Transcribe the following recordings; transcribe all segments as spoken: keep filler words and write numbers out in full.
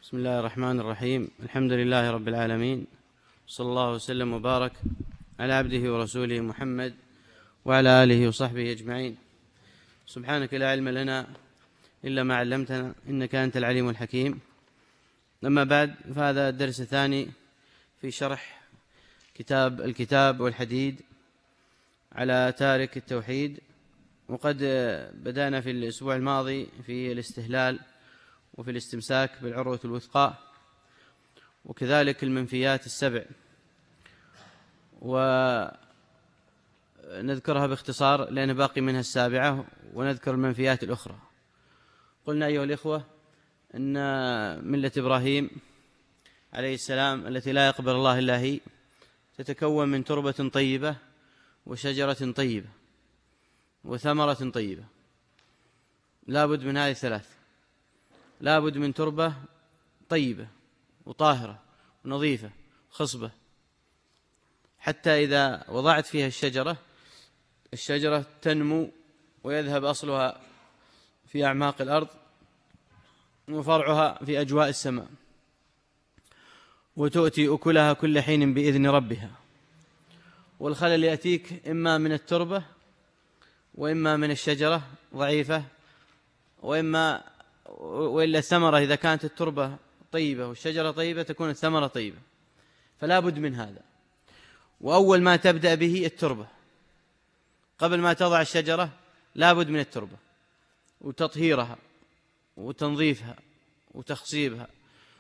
بسم الله الرحمن الرحيم. الحمد لله رب العالمين، صلى الله وسلم وبارك على عبده ورسوله محمد وعلى آله وصحبه أجمعين. سبحانك لا علم لنا إلا ما علمتنا إنك أنت العليم الحكيم. أما بعد، فهذا الدرس الثاني في شرح كتاب الكتاب والحديد على تارك التوحيد. وقد بدأنا في الأسبوع الماضي في الاستهلال وفي الاستمساك بالعروة الوثقى، وكذلك المنفيات السبع، ونذكرها باختصار لأن باقي منها السابعة، ونذكر المنفيات الأخرى. قلنا أيها الإخوة أن ملة إبراهيم عليه السلام التي لا يقبل الله إلا هي تتكون من تربة طيبة وشجرة طيبة وثمرة طيبة. لا بد من هذه الثلاث، لا بد من تربة طيبة وطاهرة ونظيفة خصبة، حتى إذا وضعت فيها الشجرة الشجرة تنمو ويذهب أصلها في أعماق الأرض وفرعها في أجواء السماء، وتؤتي أكلها كل حين بإذن ربها. والخلل يأتيك إما من التربة وإما من الشجرة ضعيفة، وإما وإلا الثمرة إذا كانت التربة طيبة والشجرة طيبة تكون الثمرة طيبة، فلا بد من هذا. وأول ما تبدأ به التربة، قبل ما تضع الشجرة لا بد من التربة وتطهيرها وتنظيفها وتخصيبها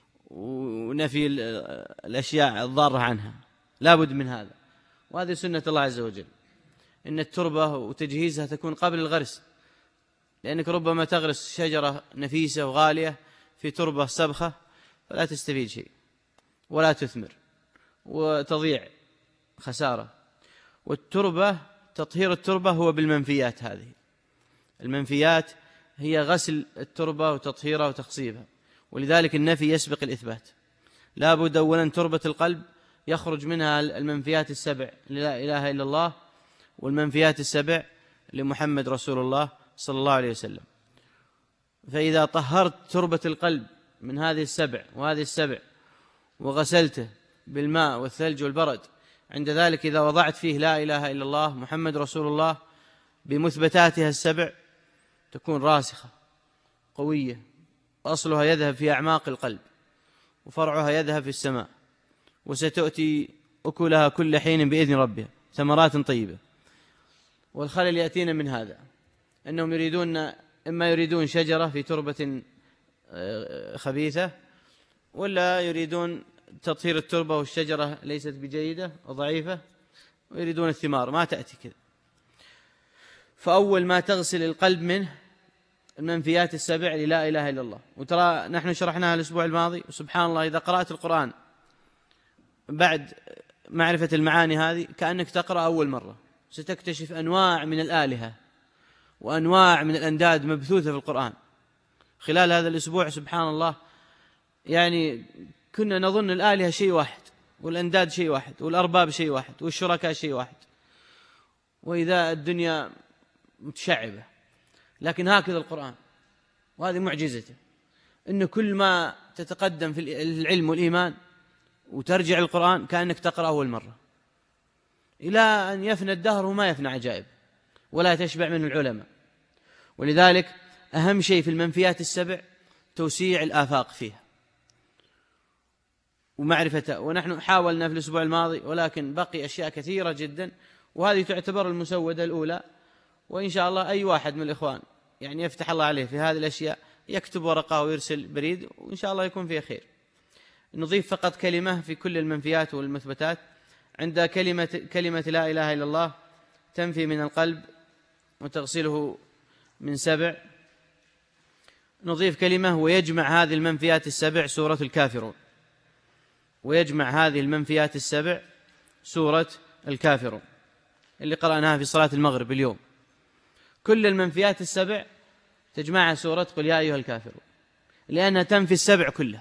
ونفي الأشياء الضارة عنها، لا بد من هذا. وهذه سنة الله عز وجل، إن التربة وتجهيزها تكون قبل الغرس، لأنك ربما تغرس شجرة نفيسة وغالية في تربة سبخة فلا تستفيد شيء ولا تثمر وتضيع خسارة. والتربة، تطهير التربة هو بالمنفيات. هذه المنفيات هي غسل التربة وتطهيرها وتخصيبها، ولذلك النفي يسبق الإثبات. لا بد أولا تربة القلب يخرج منها المنفيات السبع لا إله إلا الله، والمنفيات السبع لمحمد رسول الله صلى الله عليه وسلم. فإذا طهرت تربة القلب من هذه السبع وهذه السبع وغسلته بالماء والثلج والبرد، عند ذلك إذا وضعت فيه لا إله إلا الله محمد رسول الله بمثبتاتها السبع تكون راسخة قوية، وأصلها يذهب في أعماق القلب وفرعها يذهب في السماء، وستؤتي أكلها كل حين بإذن ربها، ثمرات طيبة. والخلل يأتينا من هذا، أنهم يريدون إما يريدون شجرة في تربة خبيثة، ولا يريدون تطهير التربة والشجرة ليست بجيدة وضعيفة، ويريدون الثمار، ما تأتي كذا. فأول ما تغسل القلب منه المنفيات السبع للا إله إلا الله. وترى نحن شرحناها الأسبوع الماضي، وسبحان الله إذا قرأت القرآن بعد معرفة المعاني هذه كأنك تقرأ أول مرة، ستكتشف أنواع من الآلهة وأنواع من الأنداد مبثوثة في القرآن. خلال هذا الأسبوع سبحان الله يعني كنا نظن الآلهة شيء واحد، والأنداد شيء واحد، والأرباب شيء واحد، والشركاء شيء واحد، وإذا الدنيا متشعبة. لكن هكذا القرآن، وهذه معجزته، إن كل ما تتقدم في العلم والإيمان وترجع القرآن كأنك تقرأ أول مرة، إلى أن يفنى الدهر وما يفنى عجائب ولا تشبع منه العلماء. ولذلك أهم شيء في المنفيات السبع توسيع الآفاق فيها ومعرفتها. ونحن حاولنا في الأسبوع الماضي، ولكن بقي أشياء كثيرة جدا، وهذه تعتبر المسودة الأولى. وإن شاء الله أي واحد من الإخوان يعني يفتح الله عليه في هذه الأشياء يكتب ورقة ويرسل بريد، وإن شاء الله يكون فيه خير. نضيف فقط كلمة في كل المنفيات والمثبتات. عند كلمة كلمة لا إله إلا الله تنفي من القلب وتغسله من سبع، نضيف كلمة ويجمع هذه المنفيات السبع سورة الكافرون، ويجمع هذه المنفيات السبع سورة الكافرون اللي قرأناها في صلاة المغرب اليوم. كل المنفيات السبع تجمعها سورة قل يا أيها الكافرون، لأنها تنفي السبع كلها،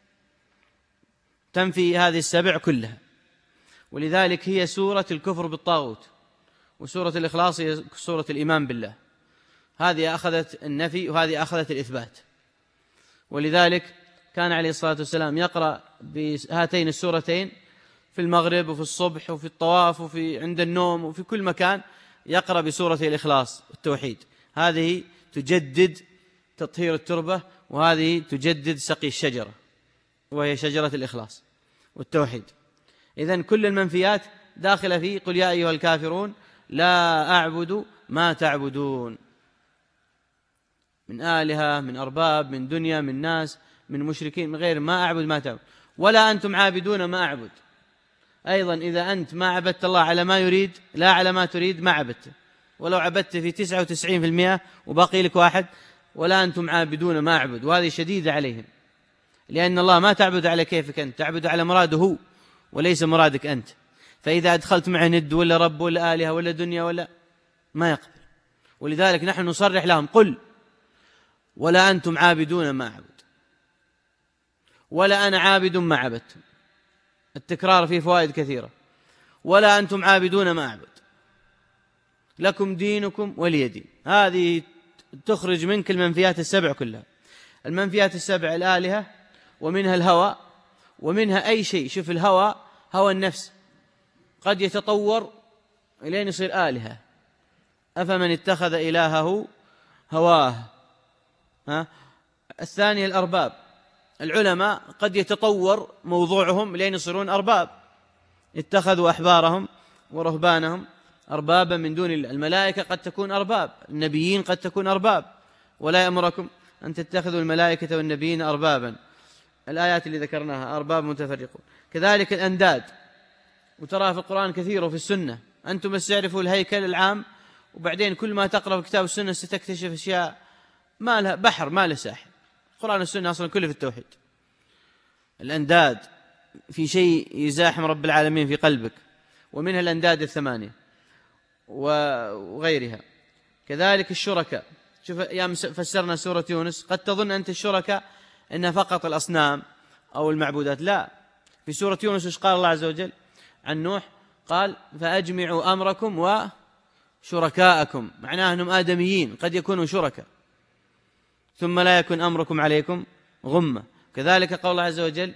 تنفي هذه السبع كلها. ولذلك هي سورة الكفر بالطاغوت، وسورة الإخلاص هي سورة الإيمان بالله. هذه أخذت النفي وهذه أخذت الإثبات. ولذلك كان عليه الصلاة والسلام يقرأ بهاتين السورتين في المغرب وفي الصبح وفي الطواف وفي عند النوم وفي كل مكان، يقرأ بسورة الإخلاص التوحيد. هذه تجدد تطهير التربة، وهذه تجدد سقي الشجرة، وهي شجرة الإخلاص والتوحيد. إذن كل المنفيات داخلة في قل يا أيها الكافرون لا أعبد ما تعبدون، من آلهة، من أرباب، من دنيا، من ناس، من مشركين، من غير، ما أعبد ما تعبد. ولا أنتم عابدون ما أعبد، أيضا إذا أنت ما عبدت الله على ما يريد، لا على ما تريد، ما عبدت. ولو عبدت في تسعة وتسعين في المئة وباقي لك واحد، ولا أنتم عابدون ما أعبد، وهذه شديدة عليهم، لأن الله ما تعبد على كيفك أنت، تعبد على مراده هو وليس مرادك أنت. فإذا أدخلت معه ند ولا رب ولا آلهة ولا دنيا ولا، ما يقبل. ولذلك نحن نصرح لهم قل ولا أنتم عابدون ما أعبد، ولا أنا عابد ما عبدتم، التكرار فيه فوائد كثيرة. ولا أنتم عابدون ما أعبد، لكم دينكم ولي دين. هذه تخرج منك المنفيات السبع كلها. المنفيات السبع الآلهة، ومنها الهوى، ومنها أي شيء. شوف الهوى، هوى النفس قد يتطور إلين يصير آلهة. أفمن اتخذ إلهه هواه. ها؟ الثانية الأرباب، العلماء قد يتطور موضوعهم لين يصيرون أرباب، اتخذوا أحبارهم ورهبانهم أربابا من دون الله. الملائكة قد تكون أرباب، النبيين قد تكون أرباب، ولا يأمركم أن تتخذوا الملائكة والنبيين أربابا، الآيات اللي ذكرناها، أرباب متفرقون. كذلك الأنداد، وترى في القرآن كثير وفي السنة. أنتم بس تعرفوا الهيكل العام، وبعدين كل ما تقرأ في كتاب السنة ستكتشف أشياء ما لها بحر ما له ساحل. القرآن والسنة أصلا كله في التوحيد. الأنداد في شيء يزاحم رب العالمين في قلبك، ومنها الأنداد الثمانية وغيرها. كذلك الشركاء. شوف يا فسرنا سورة يونس، قد تظن أنت الشركاء إنها فقط الأصنام أو المعبودات، لا. في سورة يونس إيش قال الله عز وجل عن نوح؟ قال فأجمعوا أمركم وشركاءكم، معناه أنهم آدميين قد يكونوا شركاء، ثم لا يكن أمركم عليكم غمة. كذلك قول الله عز وجل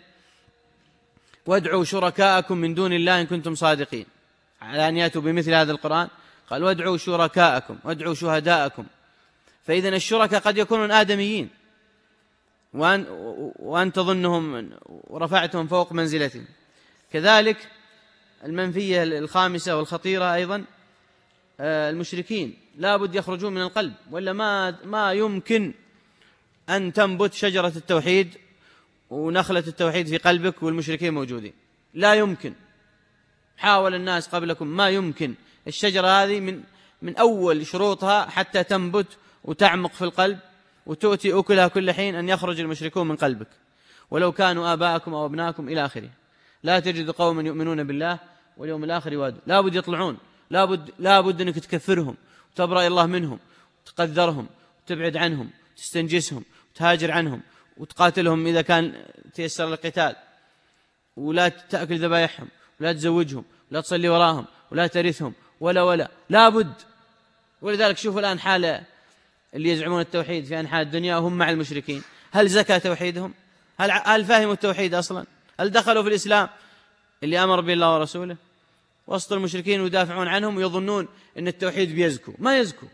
وادعوا شركاءكم من دون الله إن كنتم صادقين، على أن يأتوا بمثل هذا القرآن. قال وادعوا شركاءكم وادعوا شهداءكم. فإذن الشركاء قد يكونون آدميين، وأن, وأن تظنهم ورفعتهم فوق منزلتهم. كذلك المنفية الخامسة والخطيرة أيضا المشركين، لا بد يخرجون من القلب، ولا ما, ما يمكن أن تنبت شجرة التوحيد ونخلة التوحيد في قلبك والمشركين موجودين، لا يمكن. حاول الناس قبلكم، ما يمكن. الشجرة هذه من, من أول شروطها حتى تنبت وتعمق في القلب وتؤتي أكلها كل حين أن يخرج المشركون من قلبك، ولو كانوا آباءكم أو أبناءكم إلى آخره. لا تجد قوما يؤمنون بالله واليوم الآخر يوادون، لا بد يطلعون، لا بد, لا بد أنك تكفرهم وتبرأ الله منهم، تقذرهم وتبعد عنهم، تستنجسهم وتهاجر عنهم وتقاتلهم إذا كان تيسر القتال، ولا تأكل ذبائحهم، ولا تزوجهم، ولا تصلي وراهم، ولا ترثهم، ولا ولا لا بد. ولذلك شوفوا الآن حال اللي يزعمون التوحيد في أنحاء الدنيا وهم مع المشركين، هل زكى توحيدهم؟ هل, هل فهموا التوحيد أصلا؟ هل دخلوا في الإسلام اللي أمر به الله ورسوله؟ وسط المشركين ويدافعون عنهم ويظنون أن التوحيد بيزكو، ما يزكو.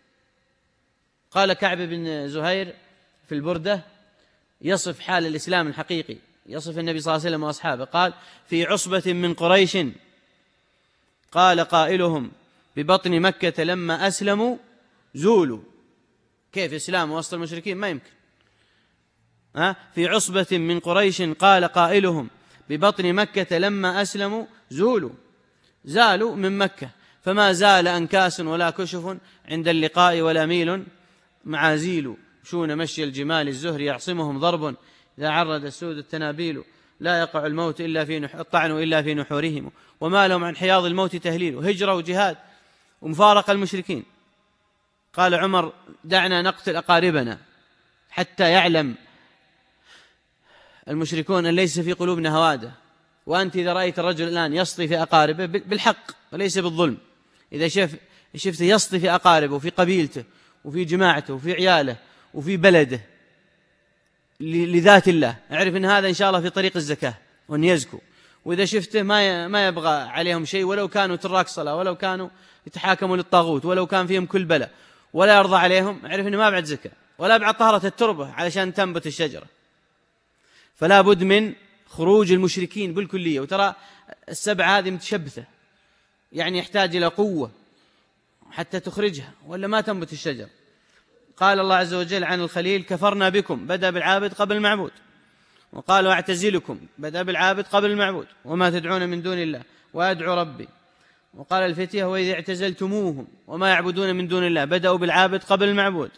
قال كعب بن زهير في البردة يصف حال الإسلام الحقيقي، يصف النبي صلى الله عليه وسلم وأصحابه، قال في عصبة من قريش قال قائلهم ببطن مكة لما أسلموا زولوا. كيف إسلام وسط المشركين؟ ما يمكن. ها؟ في عصبة من قريش قال قائلهم ببطن مكة لما أسلموا زولوا، زالوا من مكة، فما زال أنكاس ولا كشف عند اللقاء ولا ميل معازيل، شون مشي الجمال الزهر يعصمهم ضرب إذا عرض السود التنابيل، لا يقع الموت إلا في نح... الطعن إلا في نحورهم، وما لهم عن حياض الموت تهليل. هجرة وجهاد ومفارقة المشركين. قال عمر دعنا نقتل أقاربنا حتى يعلم المشركون أن ليس في قلوبنا هوادة. وأنت إذا رأيت الرجل الآن يسطي في أقاربه بالحق وليس بالظلم، إذا شف شفت يسطي في أقاربه وفي قبيلته وفي جماعته وفي عياله وفي بلده لذات الله، اعرف أن هذا إن شاء الله في طريق الزكاة وأن يزكوا. وإذا شفته ما ما يبغى عليهم شيء، ولو كانوا تراك صلاة، ولو كانوا يتحاكموا للطاغوت، ولو كان فيهم كل بلاء، ولا يرضى عليهم، اعرف أنه ما بعد زكاة ولا بعد طهرة التربة علشان تنبت الشجرة. فلا بد من خروج المشركين بالكلية. وترى السبعة هذه متشبثة، يعني يحتاج إلى قوة حتى تخرجها ولا ما تنبت الشجر. قال الله عز وجل عن الخليل: كفرنا بكم، بدأ بالعابد قبل المعبود. وقال: واعتزلكم، بدأ بالعابد قبل المعبود، وما تدعون من دون الله وأدعو ربي. وقال الفتية: وإذا اعتزلتموهم وما يعبدون من دون الله، بدأوا بالعابد قبل المعبود،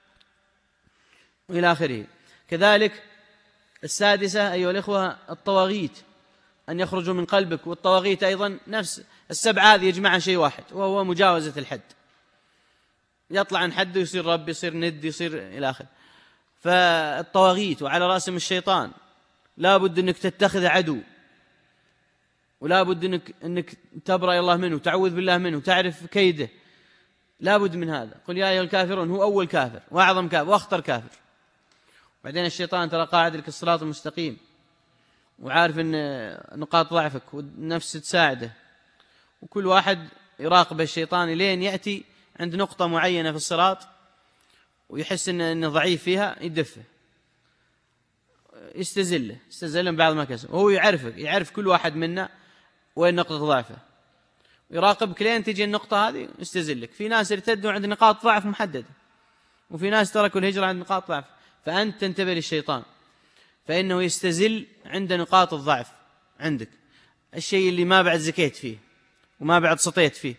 وإلى آخره. كذلك السادسة أيها الإخوة الطواغيت، أن يخرجوا من قلبك. والطواغيت أيضا نفس السبعة هذه يجمعها شيء واحد، وهو مجاوزة الحد. يطلع عن حد يصير رب، يصير ند، يصير إلى آخره. فالطواغيت وعلى رأسهم الشيطان، لا بد أنك تتخذ عدو، ولا بد أنك, أنك تبرأ إلى الله منه، تعوذ بالله منه، تعرف كيده. لا بد من هذا. قل يا أيها الكافرون، هو أول كافر وأعظم كافر وأخطر كافر. بعدين الشيطان ترى قاعد لك الصراط المستقيم، وعارف أن نقاط ضعفك والنفس تساعده، وكل واحد يراقب الشيطان لين يأتي عند نقطة معينة في الصراط ويحس أنه ضعيف فيها، يدفه، يستزله يستزله بعض ما كسب. وهو يعرفك، يعرف كل واحد منا وين نقطة ضعفه، ويراقبك لين تجي النقطة هذه يستزلك. في ناس ارتدوا عند نقاط ضعف محددة، وفي ناس تركوا الهجرة عند نقاط ضعف. فأنت تنتبه للشيطان، فإنه يستزل عند نقاط الضعف عندك، الشيء اللي ما بعد زكيت فيه وما بعد سطيت فيه.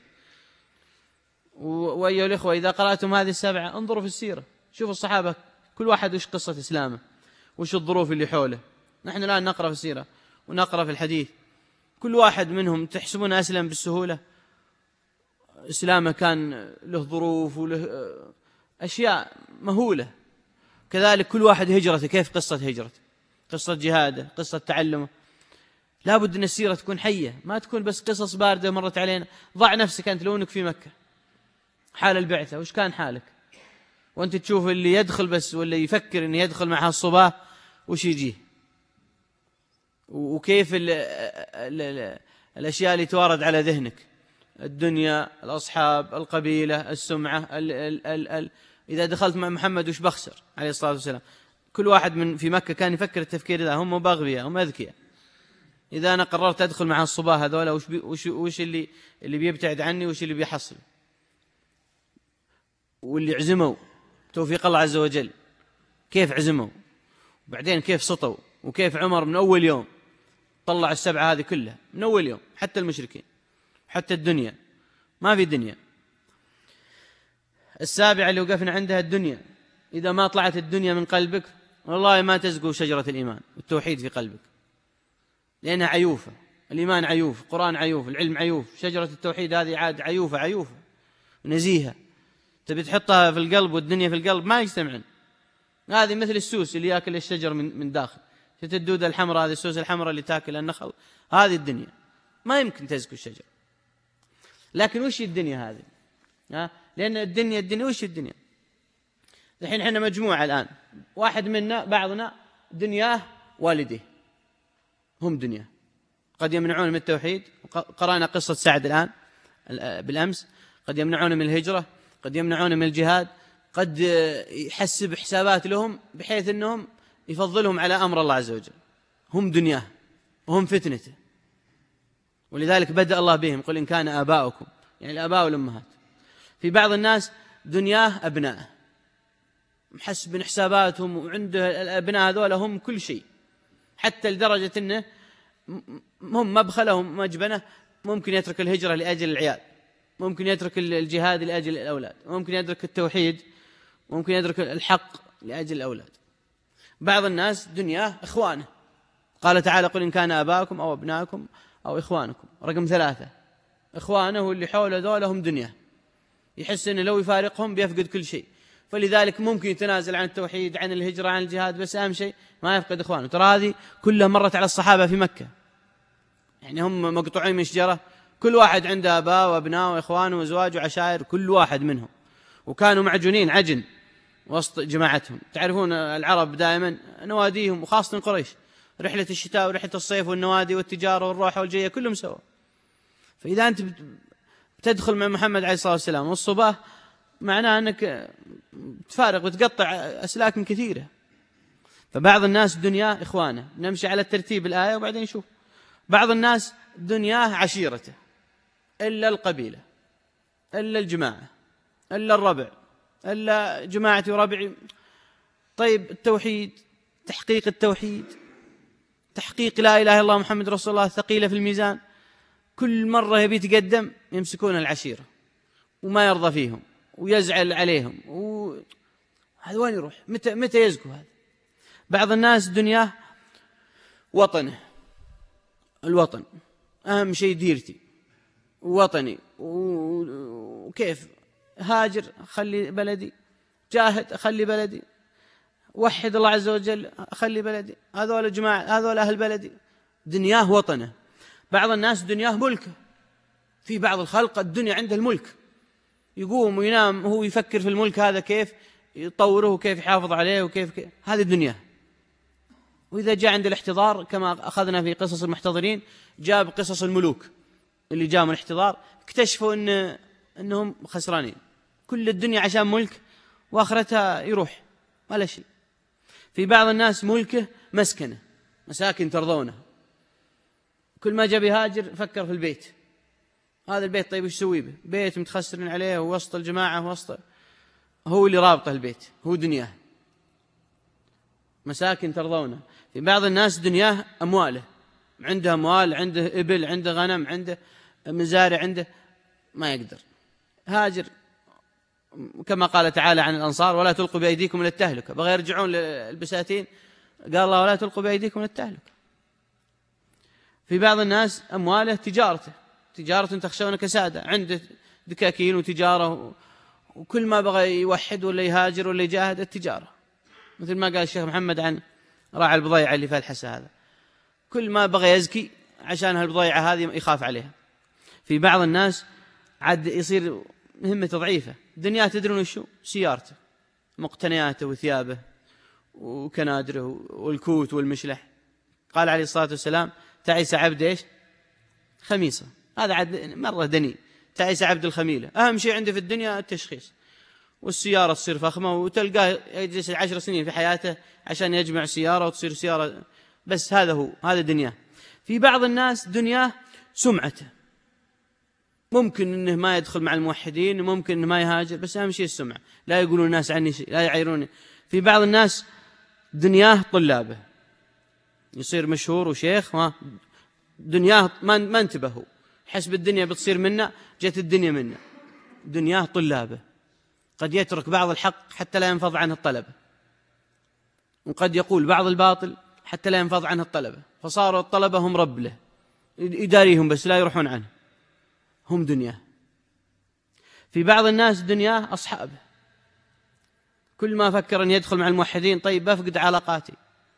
وأيها الإخوة، إذا قرأتم هذه السبعة انظروا في السيرة، شوفوا الصحابة كل واحد وش قصة إسلامه، وش الظروف اللي حوله. نحن الآن نقرأ في السيرة ونقرأ في الحديث، كل واحد منهم تحسبون أسلم بالسهولة، إسلامه كان له ظروف وله أشياء مهولة. كذلك كل واحد هجرته، كيف قصة هجرته، قصة جهاده، قصة تعلمه. لا بد أن السيرة تكون حية، ما تكون بس قصص باردة مرت علينا. ضع نفسك أنت لو أنك في مكة حال البعثة، وش كان حالك وأنت تشوف اللي يدخل بس ولا يفكر أن يدخل مع الصباح وش يجيه، وكيف ال ال ال الأشياء اللي توارد على ذهنك، الدنيا، الأصحاب، القبيلة، السمعة، ال ال ال ال إذا دخلت مع محمد وش بخسر عليه الصلاة والسلام. كل واحد من في مكة كان يفكر التفكير ذا، هم باغبياء، هم أذكياء. إذا أنا قررت أدخل مع الصباح هذولا، وش, بي وش, وش اللي اللي بيبتعد عني، وش اللي بيحصل، واللي عزموا توفيق الله عز وجل كيف عزموا، وبعدين كيف سطوا، وكيف عمر من أول يوم طلع السبعة هذه كلها من أول يوم، حتى المشركين، حتى الدنيا، ما في دنيا. السابعة اللي وقفنا عندها الدنيا، إذا ما طلعت الدنيا من قلبك والله ما تزقوا شجرة الإيمان والتوحيد في قلبك، لأنها عيوفة. الإيمان عيوف، القرآن عيوف، العلم عيوف، شجرة التوحيد هذه عاد عيوفة عيوفة نزيهة. تبي تحطها في القلب والدنيا في القلب ما يجتمعن. هذه مثل السوس اللي يأكل الشجر من من داخل، شفت الدودة الحمراء هذه، السوس الحمراء اللي تأكل النخل، هذه الدنيا ما يمكن تزكو الشجر. لكن وش الدنيا هذه؟ ها؟ لأن الدنيا الدنيا وش الدنيا؟ الحين احنا مجموعة الآن، واحد منا بعضنا دنياه والديه هم دنيا، قد يمنعون من التوحيد. قرأنا قصة سعد الآن بالأمس، قد يمنعون من الهجرة، قد يمنعون من الجهاد، قد يحسب حسابات لهم بحيث أنهم يفضلهم على أمر الله عز وجل. هم دنياه وهم فتنته، ولذلك بدأ الله بهم: قل إن كان آباؤكم، يعني الآباء والأمهات. في بعض الناس دنياه أبناءه، محسب حساباتهم، وعنده الأبناء هذول هم كل شيء، حتى لدرجة أنه هم مبخلهم مجبنة، ممكن يترك الهجرة لأجل العيال، ممكن يترك الجهاد لأجل الأولاد، ممكن يترك التوحيد، ممكن يترك الحق لأجل الأولاد. بعض الناس دنياه إخوانه، قال تعالى: قل إن كان آباؤكم أو أبناؤكم أو إخوانكم. رقم ثلاثة، إخوانه واللي حوله ذولهم دنياه، يحس أنه لو يفارقهم بيفقد كل شيء، فلذلك ممكن يتنازل عن التوحيد، عن الهجرة، عن الجهاد، بس أهم شيء ما يفقد إخوانه. ترى هذه كلها مرت على الصحابة في مكة، يعني هم مقطوعين من شجرة، كل واحد عنده آباء وأبناء وإخوان وأزواج وعشائر، كل واحد منهم، وكانوا معجونين عجن وسط جماعتهم. تعرفون العرب دائما نواديهم، وخاصة قريش، رحلة الشتاء ورحلة الصيف والنوادي والتجارة والروحة والجية كلهم سوا. فإذا أنت بتدخل مع محمد عليه الصلاة والسلام والصباح، معناه أنك تفارق وتقطع أسلاك كثيرة. فبعض الناس دنياه إخوانه، نمشي على الترتيب الآية وبعدين نشوف. بعض الناس دنياه عشيرته، إلا القبيلة، إلا الجماعة، إلا الربع، إلا جماعتي وربعي. طيب التوحيد، تحقيق التوحيد، تحقيق لا إله إلا الله محمد رسول الله ثقيلة في الميزان، كل مرة يبي يتقدم يمسكون العشيرة وما يرضى فيهم ويزعل عليهم و... هذا وين يروح؟ متى متى يزكو هذا؟ بعض الناس دنياه وطنه، الوطن أهم شيء، ديرتي وطني، وكيف هاجر خلي بلدي، جاهد خلي بلدي، وحد الله عز وجل خلي بلدي. هذول جماعة، هذول أهل بلدي، دنياه وطنه. بعض الناس دنياه ملكه. في بعض الخلق الدنيا عنده الملك، يقوم وينام هو يفكر في الملك هذا كيف يطوره وكيف يحافظ عليه وكيف كيف. هذه الدنيا. وإذا جاء عند الاحتضار كما أخذنا في قصص المحتضرين، جاب قصص الملوك اللي جاء من الاحتضار، اكتشفوا إن أنهم خسرانين، كل الدنيا عشان ملك وآخرتها يروح ولا شيء. في بعض الناس ملكه مسكنه، مساكن ترضونه، كل ما جاء بيهاجر فكر في البيت، هذا البيت طيب وش يسوي به؟ بيت متخسرين عليه ووسط الجماعة وسط، هو اللي رابطه البيت، هو دنياه، مساكن ترضونه. في بعض الناس دنياه أمواله، عنده أموال، عنده إبل، عنده غنم، عنده مزارع، عنده، ما يقدر هاجر. كما قال تعالى عن الأنصار: ولا تلقوا بأيديكم إلى التهلكة. بغى يرجعون للبساتين، قال الله: ولا تلقوا بأيديكم إلى التهلكة. في بعض الناس أمواله تجارته، تجارة تخشون كسادة، عنده دكاكين وتجارة، وكل ما بغى يوحد ولا يهاجر ولا يجاهد التجارة، مثل ما قال الشيخ محمد عن راعي البضيعة اللي في الحسا هذا، كل ما بغى يزكي عشان هالبضيعة هذه يخاف عليها. في بعض الناس عاد يصير مهمته ضعيفة، دنيا تدرون وشو؟ سيارته، مقتنياته وثيابه وكنادره والكوت والمشلح. قال عليه الصلاة والسلام: تعيس عبد إيش؟ خميصة. هذا عاد مرة دني، تعيس عبد الخميلة. أهم شيء عنده في الدنيا التشخيص، والسيارة تصير فخمة، وتلقاه يجلس عشر سنين في حياته عشان يجمع سيارة وتصير سيارة، بس هذا هو، هذا دنياه. في بعض الناس دنياه سمعته، ممكن إنه ما يدخل مع الموحدين، ممكن إنه ما يهاجر، بس أهم شيء السمعة، لا يقولون الناس عني شيء، لا يعيروني. في بعض الناس دنياه طلابه، يصير مشهور وشيخ، ما دنياه ما ما انتبهوا، حسب الدنيا بتصير منا، جت الدنيا منا. دنياه طلابه، قد يترك بعض الحق حتى لا ينفض عنه الطلبة، وقد يقول بعض الباطل حتى لا ينفض عنه الطلبة، فصاروا الطلبة هم رب له، يداريهم بس لا يروحون عنه، هم دنياه. في بعض الناس دنياه أصحابه، كل ما فكر أن يدخل مع الموحدين، طيب بفقد علاقاتي،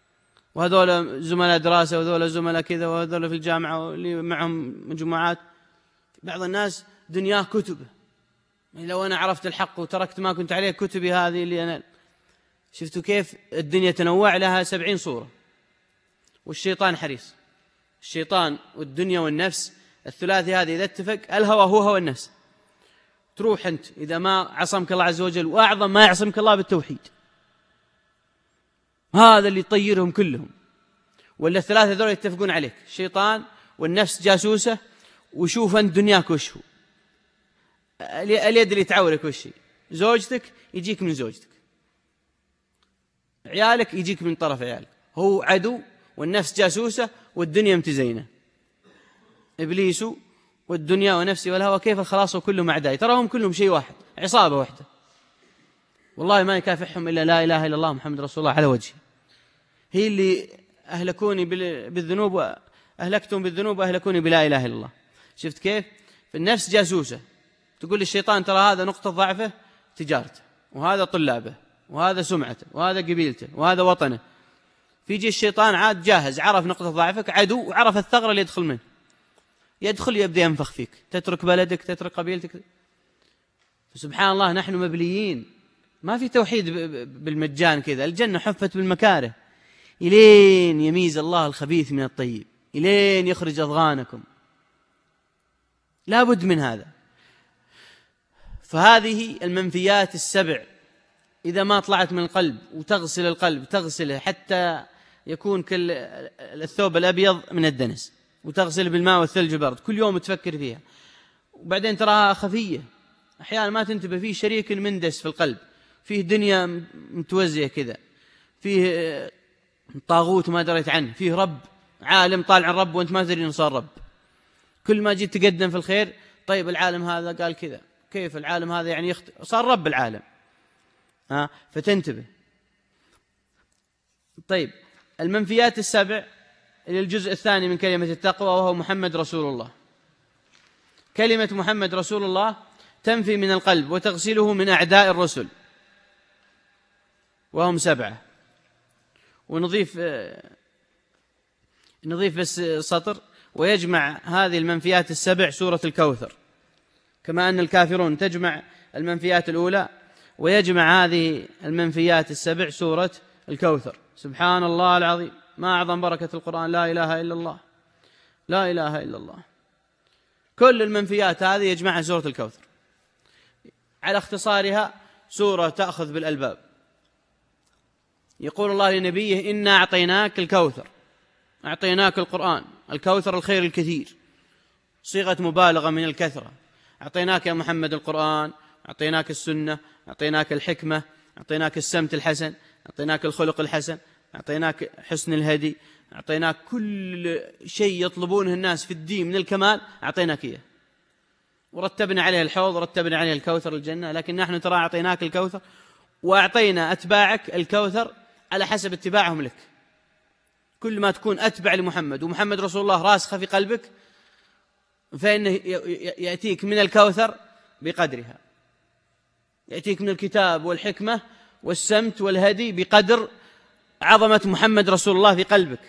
وهذول زملاء دراسة وهذول زملاء كذا وهذول في الجامعة واللي معهم مجموعات. بعض الناس دنياه كتبه، لو أنا عرفت الحق وتركت ما كنت عليه كتبي هذه اللي أنا. شفتوا كيف الدنيا تنوع لها سبعين صورة، والشيطان حريص. الشيطان والدنيا والنفس الثلاثي هذه إذا اتفق، الهوى هو هوى النفس، تروح أنت إذا ما عصمك الله عز وجل، وأعظم ما يعصمك الله بالتوحيد، هذا اللي يطيرهم كلهم. ولا الثلاثة ذول يتفقون عليك، الشيطان والنفس جاسوسة، وشوف أنت دنياك وش هو، اليد اللي تعورك وش هي، زوجتك يجيك من زوجتك، عيالك يجيك من طرف عيالك، هو عدو، والنفس جاسوسة، والدنيا متزينة، إبليس والدنيا ونفسي والهوى، كيف الخلاص وكلهم أعدائي، تراهم كلهم شيء واحد، عصابة واحدة، والله ما يكافحهم إلا لا إله إلا الله محمد رسول الله على وجهه. هي اللي أهلكوني بالذنوب أهلكتهم بالذنوب وأهلكوني بلا إله إلا الله. شفت كيف؟ في النفس جاسوسة، تقول للشيطان ترى هذا نقطة ضعفه تجارته، وهذا طلابه، وهذا سمعته، وهذا قبيلته، وهذا وطنه. فيجي الشيطان عاد جاهز، عرف نقطة ضعفك، عدو، وعرف الثغرة اللي يدخل منه، يدخل يبدأ ينفخ فيك، تترك بلدك، تترك قبيلتك. فسبحان الله، نحن مبليين ما في توحيد بالمجان كذا، الجنة حفت بالمكاره، إلين يميز الله الخبيث من الطيب، إلين يخرج أضغانكم، لا بد من هذا. فهذه المنفيات السبع إذا ما طلعت من القلب وتغسل القلب، تغسله حتى يكون كل الثوب الأبيض من الدنس، وتغسل بالماء والثلج والبرد، كل يوم تفكر فيها، وبعدين تراها خفية، أحيانا ما تنتبه، فيه شريك مندس في القلب، فيه دنيا متوزية كذا، فيه طاغوت ما دريت عنه، فيه رب عالم طالع عن رب وانت ما تدري انه صار رب. كل ما جيت تقدم في الخير، طيب العالم هذا قال كذا، كيف العالم هذا يعني يخت... صار رب العالم، ها، فتنتبه. طيب المنفيات السبع للجزء الثاني من كلمة التقوى، وهو محمد رسول الله. كلمة محمد رسول الله تنفي من القلب وتغسله من أعداء الرسل، وهم سبعة. ونضيف نضيف بس سطر: ويجمع هذه المنفيات السبع سورة الكوثر، كما أن الكافرون تجمع المنفيات الأولى، ويجمع هذه المنفيات السبع سورة الكوثر. سبحان الله العظيم، ما أعظم بركة القرآن، لا إله إلا الله، لا إله إلا الله. كل المنفيات هذه يجمعها سورة الكوثر. على اختصارها سورة تأخذ بالألباب. يقول الله لنبيه: إنا أعطيناك الكوثر، أعطيناك القرآن، الكوثر الخير الكثير، صيغة مبالغة من الكثرة. أعطيناك يا محمد القرآن، أعطيناك السنة، أعطيناك الحكمة، أعطيناك السمت الحسن، أعطيناك الخلق الحسن، أعطيناك حسن الهدي، أعطيناك كل شيء يطلبونه الناس في الدين من الكمال، أعطيناك إياه. ورتبنا عليه الحوض، ورتبنا عليه الكوثر الجنة. لكن نحن ترى أعطيناك الكوثر، وأعطينا أتباعك الكوثر على حسب اتباعهم لك. كل ما تكون أتبع لمحمد ومحمد رسول الله راسخة في قلبك، فإنه يأتيك من الكوثر بقدرها، يأتيك من الكتاب والحكمة والسمت والهدي بقدر عظمة محمد رسول الله في قلبك.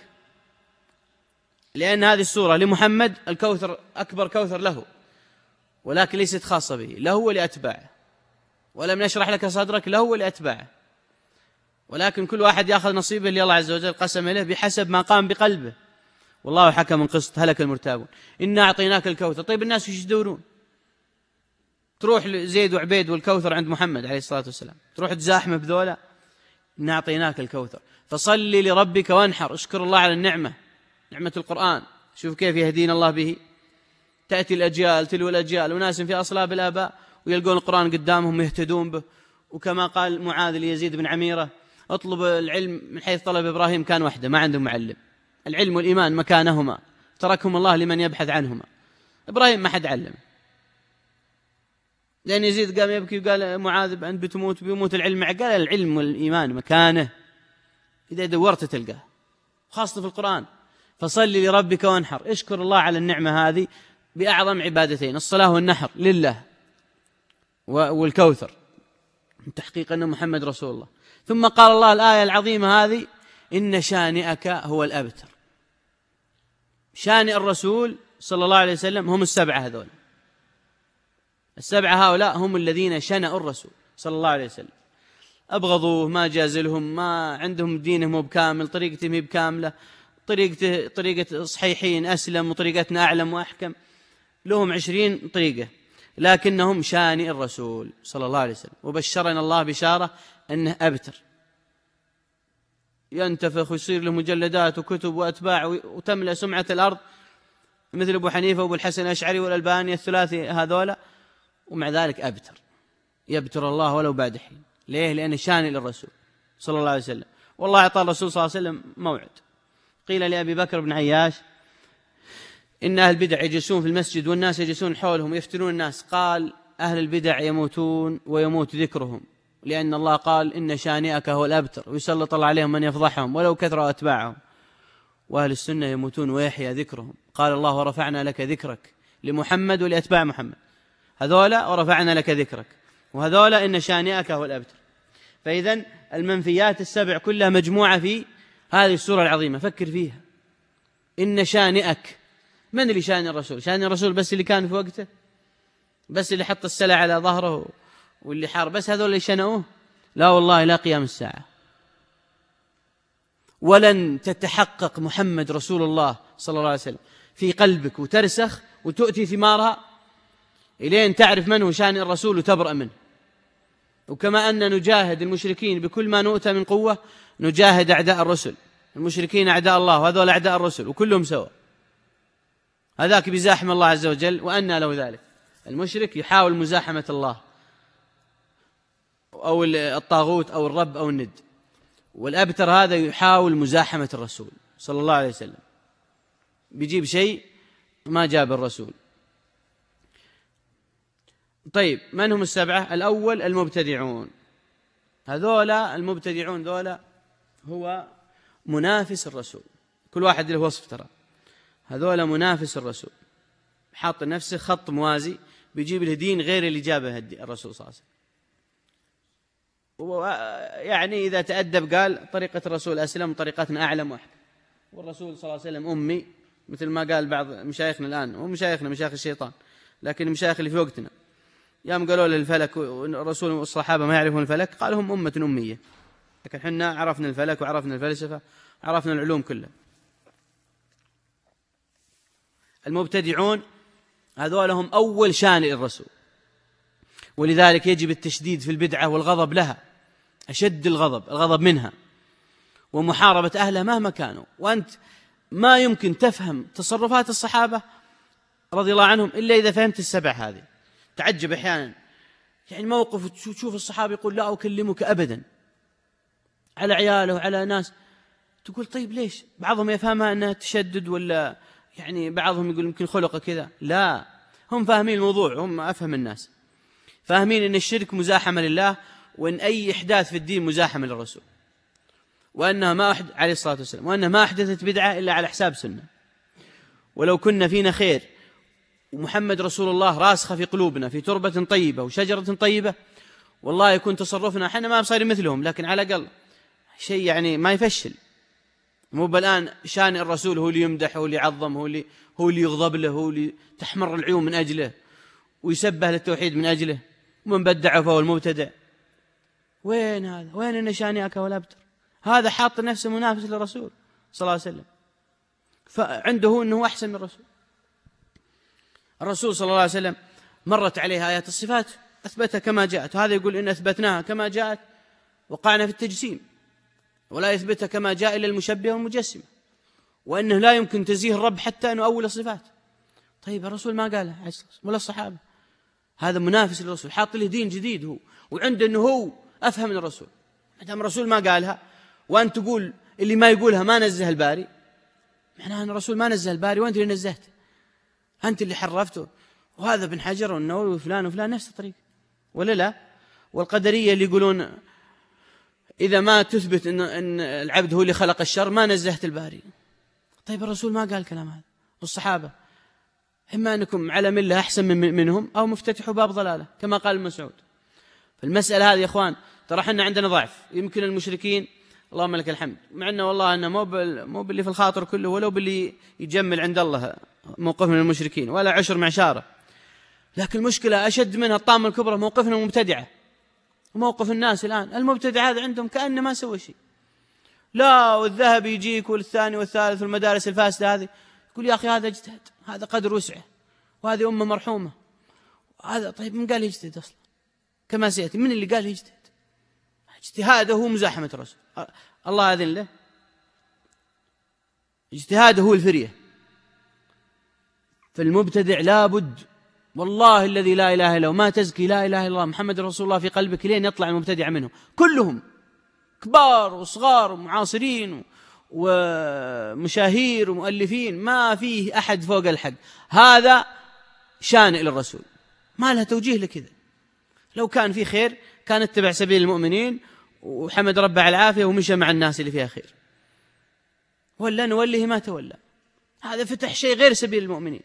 لأن هذه السورة لمحمد الكوثر أكبر كوثر له، ولكن ليست خاصة به، له ولأتباعه. ولم نشرح لك صدرك، له ولأتباعه، ولكن كل واحد يأخذ نصيبه اللي الله عز وجل قسم له بحسب ما قام بقلبه. والله حكم قسط، هلك المرتابون. إنا أعطيناك الكوثر. طيب الناس وش يدورون؟ تروح لزيد وعبيد والكوثر عند محمد عليه الصلاة والسلام، تروح تزاحمه بذولا؟ إنا أعطيناك الكوثر فصل لربك وانحر. اشكر الله على النعمة، نعمة القرآن، شوف كيف يهدينا الله به. تأتي الأجيال تلو الأجيال، وناس في أصلاب الآباء ويلقون القرآن قدامهم يهتدون به. وكما قال معاذ ليزيد بن عميرة: اطلب العلم من حيث طلب إبراهيم، كان وحده ما عنده معلم. العلم والإيمان مكانهما، تركهم الله لمن يبحث عنهما. إبراهيم ما حد علم، لأن يزيد قام يبكي وقال: معاذ أنت بتموت، بيموت العلم معك. قال: العلم والإيمان مكانه، إذا دورت تلقاه، خاصة في القرآن. فصل لربك وانحر. اشكر الله على النعمة هذه بأعظم عبادتين، الصلاة والنحر لله، والكوثر من تحقيق أن محمد رسول الله. ثم قال الله الآية العظيمة هذه: إن شانئك هو الأبتر. شانئ الرسول صلى الله عليه وسلم هم السبعة هذول. السبعة هؤلاء هم الذين شنأوا الرسول صلى الله عليه وسلم، أبغضوه، ما جازلهم، ما عندهم دينهم مو بكامل، طريقتهم مو بكاملة، طريقة طريقة صحيحين أسلم وطريقتنا أعلم وأحكم، لهم عشرين طريقة، لكنهم شانئ الرسول صلى الله عليه وسلم. وبشرنا الله بشارة أنه أبتر، ينتفخ ويصير له مجلدات وكتب وأتباع وتملأ سمعة الأرض، مثل أبو حنيفة وأبو الحسن الأشعري والألباني الثلاثي هذولا، ومع ذلك أبتر، يبتر الله ولو بعد حين. ليه؟ لأنه شانئ للرسول صلى الله عليه وسلم. والله أعطى الرسول صلى الله عليه وسلم موعد. قيل لأبي بكر بن عياش: إن أهل البدع يجلسون في المسجد والناس يجلسون حولهم يفتنون الناس. قال: أهل البدع يموتون ويموت ذكرهم، لأن الله قال: إن شانئك هو الأبتر، ويسلط الله عليهم من يفضحهم ولو كثروا أتباعهم. وأهل السنة يموتون ويحيى ذكرهم، قال الله: ورفعنا لك ذكرك، لمحمد ولأتباع محمد. هذولا ورفعنا لك ذكرك، وهذولا إن شانئك هو الأبتر. فإذن المنفيات السبع كلها مجموعة في هذه السورة العظيمة. فكر فيها. إن شانئك، من اللي شان الرسول؟ شان الرسول بس اللي كان في وقته، بس اللي حط السلع على ظهره واللي حار، بس هذول اللي شنؤوه؟ لا والله لا قيام الساعة. ولن تتحقق محمد رسول الله صلى الله عليه وسلم في قلبك وترسخ وتؤتي ثمارها إلين تعرف من هو شان الرسول وتبرأ منه. وكما أن نجاهد المشركين بكل ما نؤتى من قوة، نجاهد أعداء الرسل. المشركين أعداء الله وهذول أعداء الرسل وكلهم سوا. هذاك بيزاحم الله عز وجل، وأنى له ذلك. المشرك يحاول مزاحمة الله أو الطاغوت أو الرب أو الند، والأبتر هذا يحاول مزاحمة الرسول صلى الله عليه وسلم، بيجيب شيء ما جاب الرسول. طيب، من هم السبعة؟ الأول المبتدعون. هذولا المبتدعون ذولا هو منافس الرسول، كل واحد له وصف ترى. هذولا منافس الرسول، حاط نفسه خط موازي، بيجيب الدين غير اللي جابه الرسول صلى الله عليه وسلم. يعني إذا تأدب قال طريقة الرسول أسلم، طريقتنا أعلم واحد، والرسول صلى الله عليه وسلم أمي، مثل ما قال بعض مشايخنا الآن، ومشايخنا مشايخ الشيطان، لكن المشايخ اللي في وقتنا يوم قالوا له الفلك والرسول والصحابة ما يعرفون الفلك، قالوا هم أمة أمية، لكن حنا عرفنا الفلك وعرفنا الفلسفة وعرفنا العلوم كلها. المبتدعون هذول هم أول شان للرسول، ولذلك يجب التشديد في البدعة والغضب لها، أشد الغضب الغضب منها، ومحاربة أهلها مهما كانوا. وأنت ما يمكن تفهم تصرفات الصحابة رضي الله عنهم إلا إذا فهمت السبع هذه. تعجب أحيانا، يعني موقف تشوف الصحابة يقول لا أكلمك أبدا على عياله وعلى ناس، تقول طيب ليش؟ بعضهم يفهمها أنها تشدد، ولا يعني بعضهم يقول يمكن خلقه كذا. لا، هم فاهمين الموضوع، هم أفهم الناس، فاهمين أن الشرك مزاحمة لله، وأن أي إحداث في الدين مزاحمة للرسول، وأنها ما أحد عليه الصلاة والسلام، وأنها ما أحدثت بدعة إلا على حساب سنة. ولو كنا فينا خير ومحمد رسول الله راسخة في قلوبنا في تربة طيبة وشجرة طيبة، والله يكون تصرفنا حنا ما بصير مثلهم، لكن على الأقل شيء يعني ما يفشل. مو بالآن شان الرسول هو اللي يمدح، هو اللي يعظم، هو اللي هو اللي يغضب له، هو اللي تحمر العيون من أجله، ويسبه للتوحيد من أجله، ومن بدعه فهو المبتدع. وين هذا؟ وين إن شانئك ولا أبتر؟ هذا حاط نفسه منافس للرسول صلى الله عليه وسلم، فعنده أنه أحسن من الرسول. الرسول صلى الله عليه وسلم مرت عليه آيات الصفات أثبتها كما جاءت، هذا يقول إن أثبتناها كما جاءت وقعنا في التجسيم، ولا يثبتها كما جاء إلا المشبه والمجسمة، وأنه لا يمكن تزيه الرب حتى أنه أول الصفات. طيب الرسول ما قالها ولا الصحابة، هذا منافس للرسول، حاط له دين جديد هو، وعنده أنه هو أفهم من الرسول. مدام الرسول ما قالها وأنت تقول اللي ما يقولها ما نزه الباري، معناها أن الرسول ما نزه الباري وأنت اللي نزهته، أنت اللي حرفته. وهذا ابن حجر والنووي وفلان وفلان نفس الطريق، ولا لا؟ والقدرية اللي يقولون إذا ما تثبت إن, إن العبد هو اللي خلق الشر ما نزهت الباري. طيب الرسول ما قال كلام هذا، والصحابة إما أنكم على ملة أحسن من منهم أو مفتتحوا باب ضلالة كما قال المسعود. فالمسألة هذه يا إخوان ترى حنا عندنا ضعف، يمكن المشركين اللهم لك الحمد، مع أنه والله أنه مو مو باللي في الخاطر كله، ولو باللي يجمل عند الله موقف من المشركين ولا عشر معشارة، لكن المشكلة أشد منها الطامة الكبرى موقفنا المبتدعة وموقف الناس الآن. المبتدع هذا عندهم كأنه ما سوى شيء، لا والذهب يجيك والثاني والثالث والمدارس الفاسدة هذه، يقول يا أخي هذا اجتهد، هذا قدر وسعه، وهذه أمة مرحومة، هذا طيب من قال يجتهد أصلا؟ كما سيأتي من اللي قال يجتهد؟ اجتهاده هو مزاحمة الرسول، الله أذن له، اجتهاده هو الفرية. فالمبتدع لابد والله الذي لا إله إلا هو ما تزكي لا إله إلا الله محمد رسول الله في قلبك لين يطلع المبتدع منهم كلهم، كبار وصغار ومعاصرين ومشاهير ومؤلفين، ما فيه أحد فوق الحق. هذا شانئ للرسول، ما لها توجيه لكذا. لو كان في خير كان اتبع سبيل المؤمنين وحمد ربه على العافية ومشى مع الناس اللي فيها خير، ولا نوله ما تولى. هذا فتح شيء غير سبيل المؤمنين،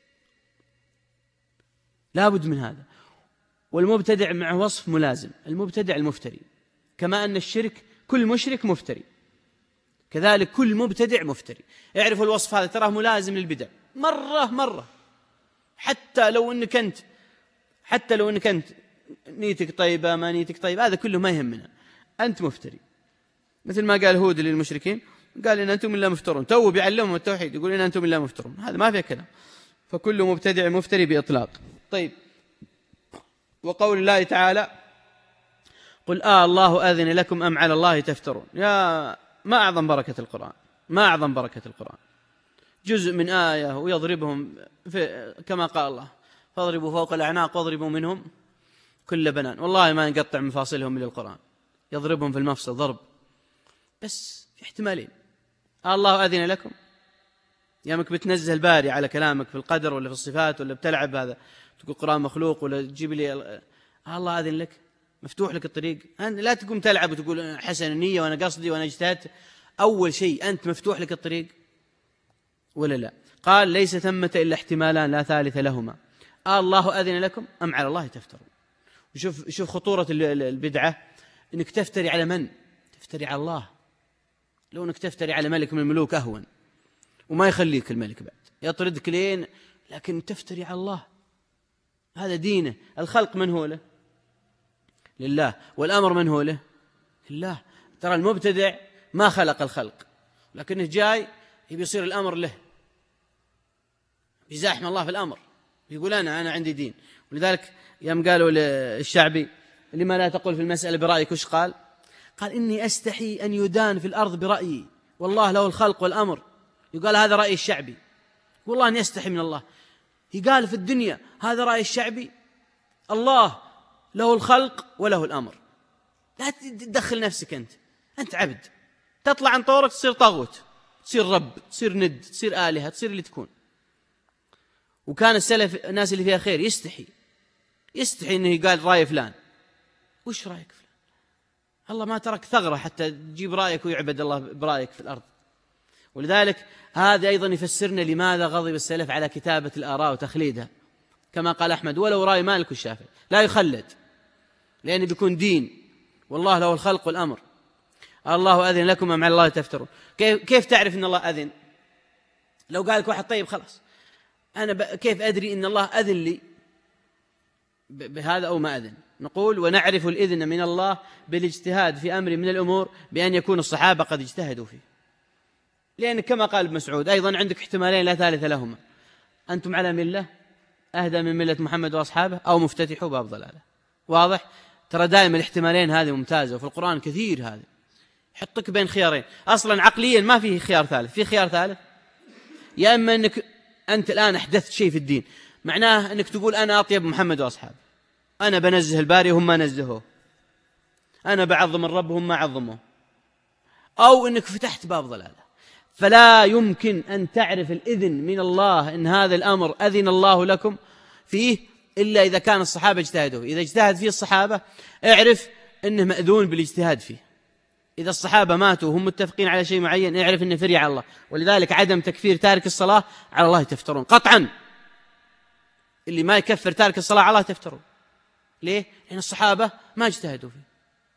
لابد من هذا. والمبتدع مع وصف ملازم، المبتدع المفتري، كما أن الشرك كل مشرك مفتري، كذلك كل مبتدع مفتري. اعرفوا الوصف هذا تراه ملازم للبدع مرة مرة، حتى لو أنك أنت حتى لو أنك أنت نيتك طيبة ما نيتك طيبة، هذا كله ما يهمنا. أنت مفتري. مثل ما قال هود للمشركين، قال إن أنتم إلا مفترون، تو بيعلمهم التوحيد يقول إن أنتم إلا مفترون، هذا ما فيه كلام. فكل مبتدع مفتري بإطلاق. طيب، وقول الله تعالى قل آه الله أذن لكم أم على الله تفترون. يا ما أعظم بركة القرآن، ما أعظم بركة القرآن. جزء من آية ويضربهم في كما قال الله فاضربوا فوق الأعناق واضربوا منهم كل بنان. والله ما نقطع مفاصلهم من القرآن، يضربهم في المفصل ضرب. بس في احتمالين، آه الله أذن لكم، يامك بتنزه الباري على كلامك في القدر ولا في الصفات، ولا بتلعب هذا تقول قرآن مخلوق، ولا تجيب لي آه الله أذن لك، مفتوح لك الطريق. أنت لا تقوم تلعب وتقول حسن النية وأنا قصدي وأنا اجتهدت. أول شيء أنت مفتوح لك الطريق ولا لا؟ قال ليس ثمة إلا احتمالان لا ثالث لهما، آه الله أذن لكم أم على الله تفترون. وشوف شوف خطورة البدعة، إنك تفتري على من؟ تفتري على الله. لو إنك تفتري على ملك من الملوك أهون، وما يخليك الملك بعد، يطردك لين، لكن تفتري على الله. هذا دينه. الخلق من هو له؟ لله. والأمر من هو له؟ لله. ترى المبتدع ما خلق الخلق، لكنه جاي يبي يصير الأمر له، يزاحم الله في الأمر، يقول أنا أنا عندي دين. ولذلك يوم قالوا للشعبي لما لا تقول في المسألة برأيك، وش قال؟ قال إني أستحي أن يدان في الأرض برأيي، والله له الخلق والأمر. يقال هذا رأي الشعبي، والله أني أستحي من الله. يقال في الدنيا هذا رأي الشعبي، الله له الخلق وله الأمر. لا تدخل نفسك، أنت أنت عبد، تطلع عن طورك تصير طاغوت، تصير رب، تصير ند، تصير آلهة، تصير اللي تكون. وكان السلف الناس اللي فيها خير يستحي يستحي إنه يقال رأي فلان. وش رأيك فلان؟ الله ما ترك ثغرة حتى تجيب رأيك ويعبد الله برأيك في الأرض. ولذلك هذا أيضا يفسرنا لماذا غضب السلف على كتابة الآراء وتخليدها، كما قال أحمد ولو رأي مالك والشافعي لا يخلد، لأنه بيكون دين، والله له الخلق والأمر. الله أذن لكم أم على الله تفترون. كيف, كيف تعرف أن الله أذن؟ لو قال لك واحد طيب خلاص أنا كيف أدري أن الله أذن لي بهذا أو ما أذن؟ نقول ونعرف الإذن من الله بالاجتهاد في أمر من الأمور بأن يكون الصحابة قد اجتهدوا فيه. لأن كما قال ابن مسعود أيضا عندك احتمالين لا ثالث لهما، أنتم على ملة أهدى من ملة محمد وأصحابه، أو مفتتحوا باب ضلاله. واضح؟ ترى دائما الاحتمالين هذه ممتازة، وفي القرآن كثير هذا يحطك بين خيارين. أصلا عقليا ما فيه خيار ثالث، في خيار ثالث يا إما أنك أنت الآن أحدثت شيء في الدين، معناه أنك تقول أنا أطيب محمد وأصحابه، أنا بنزه الباري وهم ما نزهوه، أنا بعظم الرب وهم ما عظموه، أو أنك فتحت باب ضلاله. فلا يمكن أن تعرف الإذن من الله إن هذا الأمر أذن الله لكم فيه إلا إذا كان الصحابة اجتهدوا. إذا اجتهد فيه الصحابة اعرف أنه مأذون بالاجتهاد فيه. إذا الصحابة ماتوا وهم متفقين على شيء معين اعرف أنه فري على الله. ولذلك عدم تكفير تارك الصلاة على الله تفترون قطعا. اللي ما يكفر تارك الصلاة على الله تفترون. ليه؟ لأن الصحابة ما اجتهدوا فيه.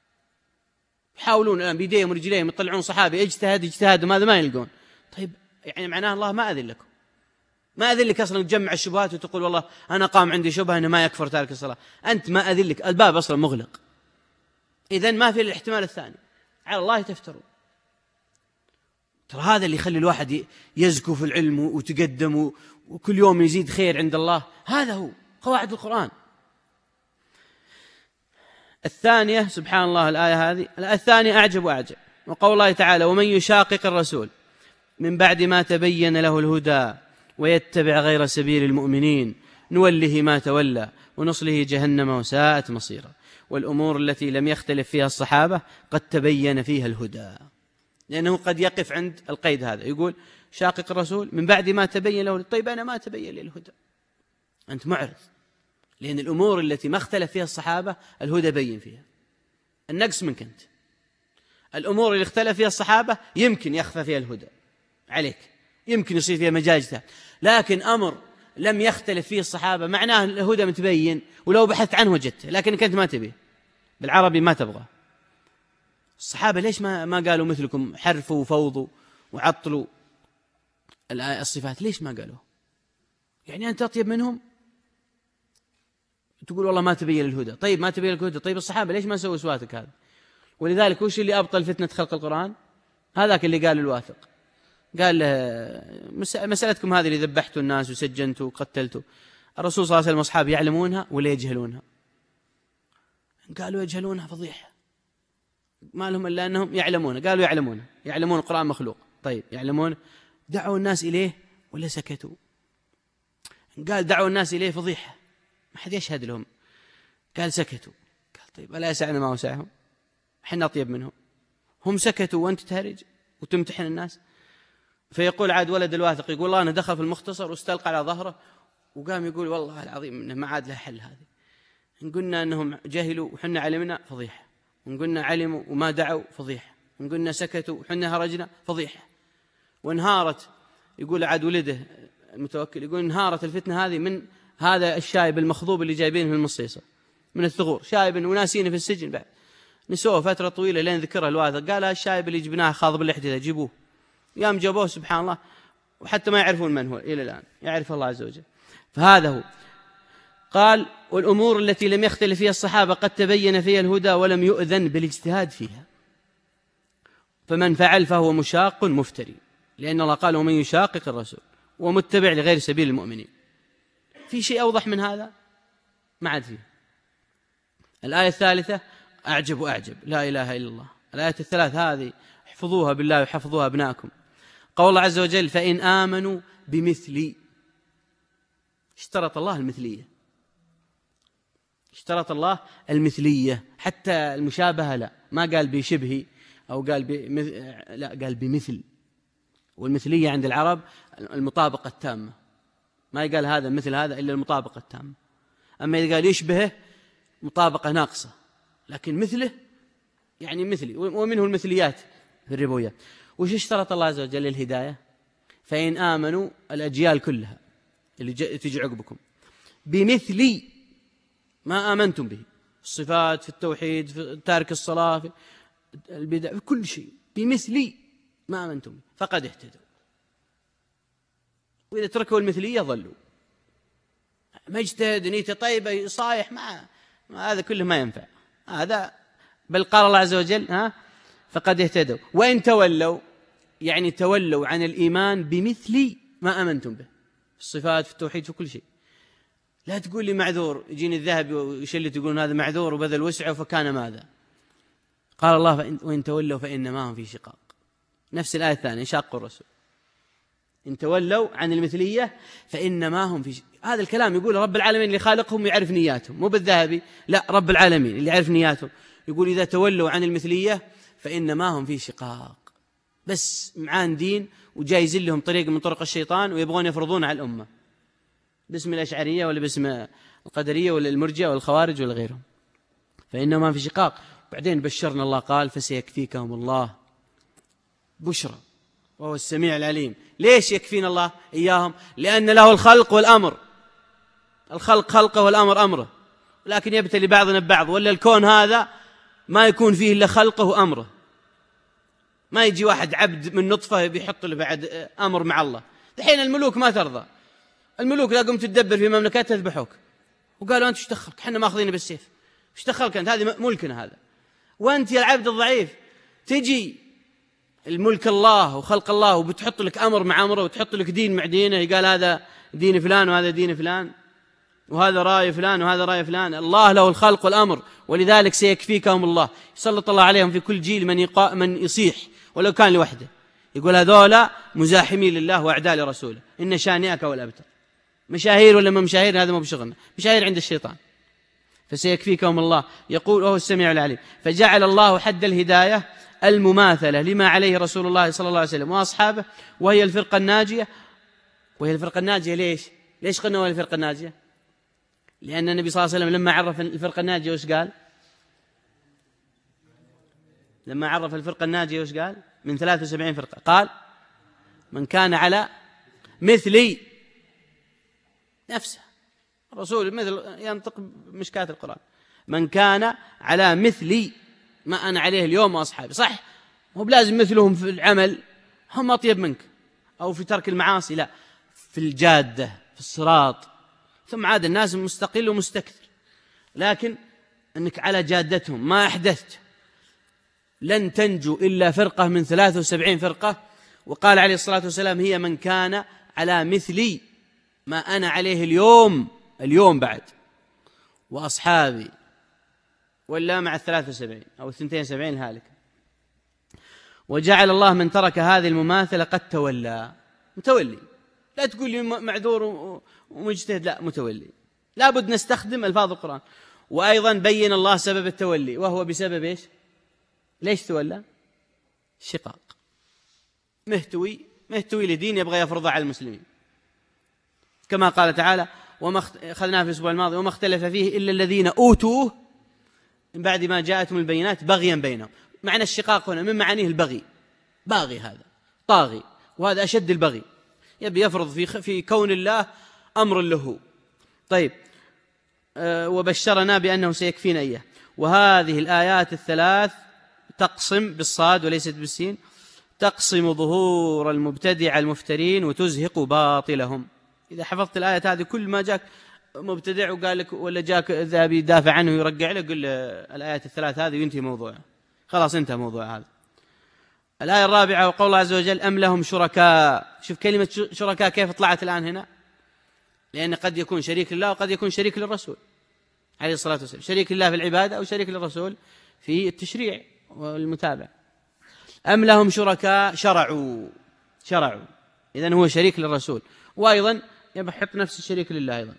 يحاولون الآن بيديهم ورجليهم يطلعون صحابي اجتهد اجتهاد وماذا ما يلقون. طيب يعني معناه الله ما أذن لكم، ما أذن لك أصلا تجمع الشبهات وتقول والله أنا قام عندي شبهة أنه ما يكفر تارك الصلاة. أنت ما أذن لك، الباب أصلا مغلق. إذن ما في الاحتمال الثاني، على الله تفترون. ترى هذا اللي يخلي الواحد يزكو في العلم وتقدم وكل يوم يزيد خير عند الله. هذا هو قواعد القرآن. الثانية سبحان الله الآية هذه الثانية أعجب وأعجب، وقول الله تعالى ومن يشاقق الرسول من بعد ما تبين له الهدى ويتبع غير سبيل المؤمنين نوله ما تولى ونصله جهنم وساءت مصيرا. والأمور التي لم يختلف فيها الصحابة قد تبين فيها الهدى، لأنه قد يقف عند القيد هذا يقول شاقق الرسول من بعد ما تبين له. طيب أنا ما تبين لي الهدى، أنت معرض، لأن الأمور التي ما اختلف فيها الصحابة الهدى بين فيها، النقص منك أنت. الأمور اللي اختلف فيها الصحابة يمكن يخفى فيها الهدى عليك، يمكن يصير فيها مجال اجتهاد، لكن أمر لم يختلف فيه الصحابة معناه الهدى متبين، ولو بحثت عنه وجدته، لكنك أنت ما تبيه، بالعربي ما تبغى. الصحابة ليش ما ما قالوا مثلكم حرفوا وفوضوا وعطلوا الصفات؟ ليش ما قالوا؟ يعني أنت أطيب منهم تقول والله ما تبين الهدى. طيب ما تبين الهدى، طيب الصحابة ليش ما سووا سواتك هذا؟ ولذلك وش اللي أبطل فتنة خلق القرآن؟ هذاك اللي قال الواثق، قال له مسألتكم هذه اللي ذبحتوا الناس وسجنتوا وقتلتوا، الرسول صلى الله عليه وسلم وأصحابه يعلمونها ولا يجهلونها؟ قالوا يجهلونها فضيحة، ما لهم إلا أنهم يعلمون. قالوا يعلمون يعلمون القرآن مخلوق. طيب يعلمون، دعوا الناس إليه ولا سكتوا؟ قال دعوا الناس إليه فضيحة، ما حد يشهد لهم. قال سكتوا. قال طيب ألا يسعنا ما وسعهم؟ حنا أطيب منهم، هم سكتوا وأنت تهرج وتمتحن الناس. فيقول عاد ولد الواثق يقول والله أنا دخل في المختصر واستلقى على ظهره وقام يقول والله العظيم إنه ما عاد له حل هذه، إن قلنا أنهم جهلوا وحنا علمنا فضيحة، وإن قلنا علموا وما دعوا فضيحة، وإن قلنا سكتوا وحنا هرجنا فضيحة. وانهارت، يقول عاد ولده المتوكل يقول انهارت الفتنة هذه من هذا الشايب المخضوب اللي جايبينه في المصيصة من الثغور، شايب وناسينه في السجن بعد، نسوه فترة طويلة لين ذكرها الواثق، قال الشايب اللي جبناه خاضب اللحية جيبوه. يام جابوه سبحان الله، وحتى ما يعرفون من هو إلى الآن، يعرف الله عز وجل. فهذا هو. قال والأمور التي لم يختلف فيها الصحابة قد تبين فيها الهدى ولم يؤذن بالاجتهاد فيها، فمن فعل فهو مشاق مفتري، لأن الله قال ومن يشاقق الرسول ومتبع لغير سبيل المؤمنين. في شيء أوضح من هذا؟ ما عاد فيه. الآية الثالثة أعجب وأعجب، لا إله إلا الله. الآية الثلاث هذه احفظوها بالله وحفظوها أبناءكم. قول الله عز وجل فإن آمنوا بمثلي، اشترط الله المثلية، اشترط الله المثلية، حتى المشابهة لا، ما قال بشبه أو قال بمث... لا قال بمثل. والمثلية عند العرب المطابقة التامة، ما يقال هذا مثل هذا إلا المطابقة التامة. أما إذا قال يشبهه مطابقة ناقصة، لكن مثله يعني مثلي، ومنه المثليات في الربويات. وش اشترط الله عز وجل؟ الهداية. فإن آمنوا الأجيال كلها اللي تجي عقبكم بمثلي ما آمنتم به، الصفات، في التوحيد، في تارك الصلاة، في البدع، في كل شيء بمثلي ما آمنتم به فقد اهتدوا. وإذا تركوا المثلية ضلوا. ما يجتهد نيته طيبة صايح، ما, ما هذا كله ما ينفع هذا. بل قال الله عز وجل ها فقد اهتدوا. وإن تولوا يعني تولوا عن الإيمان بمثل ما آمنتم به، في الصفات، في التوحيد، في كل شيء. لا تقول لي معذور، يجيني الذهب ويشلت يقولون هذا معذور وبذل وسعه فكان ماذا. قال الله وإن تولوا فإنما هم في شقاق. نفس الآية الثانية شاقوا الرسول، إن تولوا عن المثلية فإنما هم في شقاق. هذا الكلام يقول رب العالمين اللي خالقهم يعرف نياتهم، مو بالذهبي، لا، رب العالمين اللي يعرف نياتهم يقول إذا تولوا عن المثلية فإنما هم في شقاق. بس معان دين وجايزين لهم طريق من طرق الشيطان ويبغون يفرضون على الأمة باسم الأشعرية ولا باسم القدرية ولا المرجئة ولا الخوارج ولا غيرهم. فإنما في شقاق. بعدين بشرنا الله قال فسيكفيكهم الله بشرى وهو السميع العليم. ليش يكفينا الله إياهم؟ لأن له الخلق والأمر، الخلق خلقه والأمر أمره، لكن يبتلي بعضنا ببعض. ولا الكون هذا ما يكون فيه إلا خلقه وأمره، ما يجي واحد عبد من نطفة بيحط له بعد أمر مع الله. دحين الملوك ما ترضى، الملوك لا قمت تدبر في مملكات تذبحوك وقالوا أنت ايش دخلك، حنا ماخذين بالسيف، ايش دخلك أنت، هذه ملكنا هذا. وأنت يا العبد الضعيف تجي الملك الله وخلق الله وبتحط لك أمر مع أمره وتحط لك دين مع دينه، يقال هذا دين فلان وهذا دين فلان وهذا رأي فلان وهذا رأي فلان. الله له الخلق والأمر، ولذلك سيكفيكهم الله. يسلط الله عليهم في كل جيل من يقا من يصيح ولو كان لوحده، يقول هذولا مزاحمين لله وأعداء لرسوله، إن شانئك والأبتر. مشاهير ولا ما مشاهير هذا مو بشغلنا، مشاهير عند الشيطان. فسيكفيكهم الله. يقول وهو السميع العليم. فجعل الله حد الهداية المماثلة لما عليه رسول الله صلى الله عليه وسلم وأصحابه، وهي الفرقة الناجية. وهي الفرقة الناجية ليش؟ ليش قلنا وهي الفرقة الناجية؟ لأن النبي صلى الله عليه وسلم لما عرف الفرقة الناجية وش قال؟ لما عرف الفرقة الناجية وش قال؟ من ثلاثة وسبعين فرقة، قال من كان على مثلي نفسه. الرسول مثل ينطق مشكاة القرآن، من كان على مثلي ما أنا عليه اليوم وأصحابي. صح مو بلازم مثلهم في العمل، هم أطيب منك، أو في ترك المعاصي، لا، في الجادة، في الصراط. ثم عاد الناس مستقل ومستكثر، لكن أنك على جادتهم ما أحدثت لن تنجو إلا فرقة من ثلاث وسبعين فرقة. وقال عليه الصلاة والسلام هي من كان على مثلي ما أنا عليه اليوم اليوم بعد وأصحابي، ولا مع الثلاث وسبعين أو الثنتين وسبعين هالك. وجعل الله من ترك هذه المماثلة قد تولى، متولي. لا تقول لي معذور ومجتهد، لا، متولي. لابد نستخدم ألفاظ القرآن. وأيضا بين الله سبب التولي، وهو بسبب إيش؟ ليش تولى؟ شقاق، مهتوي مهتوي لدين يبغى يفرضه على المسلمين، كما قال تعالى وما أخذناه في الأسبوع الماضي وما اختلف فيه إلا الذين أوتوه من بعد ما جاءتهم البينات بغيا بينهم. معنى الشقاق هنا من معانيه البغي، باغي، هذا طاغي، وهذا أشد البغي، يبي يفرض في في كون الله أمر له. طيب، أه وبشرنا بأنه سيكفينا إياه. وهذه الآيات الثلاث تقسم بالصاد وليست بالسين، تقسم ظهور المبتدع المفترين وتزهق باطلهم. إذا حفظت الآيات هذه كل ما جاك مبتدع وقال لك ولا جاك ذهب يدافع عنه ويرجع له، قل الآيات الثلاث هذه وينتهي موضوعه، خلاص انتهى موضوع هذا. الآية الرابعة وقول الله عز وجل أم لهم شركاء. شوف كلمة شركاء كيف طلعت الآن هنا، لأن قد يكون شريك لله وقد يكون شريك للرسول عليه الصلاة والسلام، شريك لله في العبادة أو شريك للرسول في التشريع والمتابعة. أم لهم شركاء شرعوا شرعوا إذن هو شريك للرسول، وأيضا يحط نفس الشريك لله أيضا.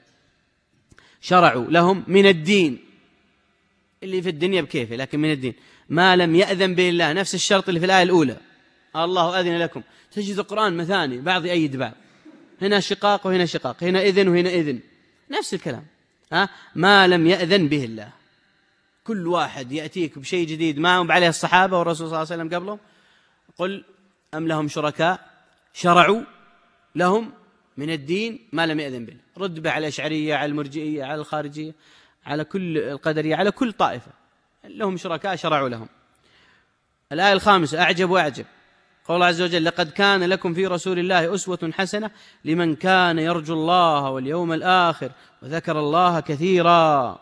شرعوا لهم من الدين اللي في الدنيا بكيفه، لكن من الدين ما لم يأذن به الله، نفس الشرط اللي في الآية الأولى الله أذن لكم. تجد القرآن مثاني، بعض يأيد بعض، هنا شقاق وهنا شقاق، هنا إذن وهنا إذن، نفس الكلام. ها ما لم يأذن به الله، كل واحد يأتيك بشيء جديد ما هم عليه الصحابة والرسول صلى الله عليه وسلم قبلهم. قل أم لهم شركاء شرعوا لهم من الدين ما لم يأذن به. رد به على الأشعرية، على المرجئية، على الخارجية، على كل القدرية، على كل طائفة لهم شركاء شرعوا لهم. الآية الخامسة أعجب وأعجب، قول الله عز وجل لقد كان لكم في رسول الله أسوة حسنة لمن كان يرجو الله واليوم الآخر وذكر الله كثيرا.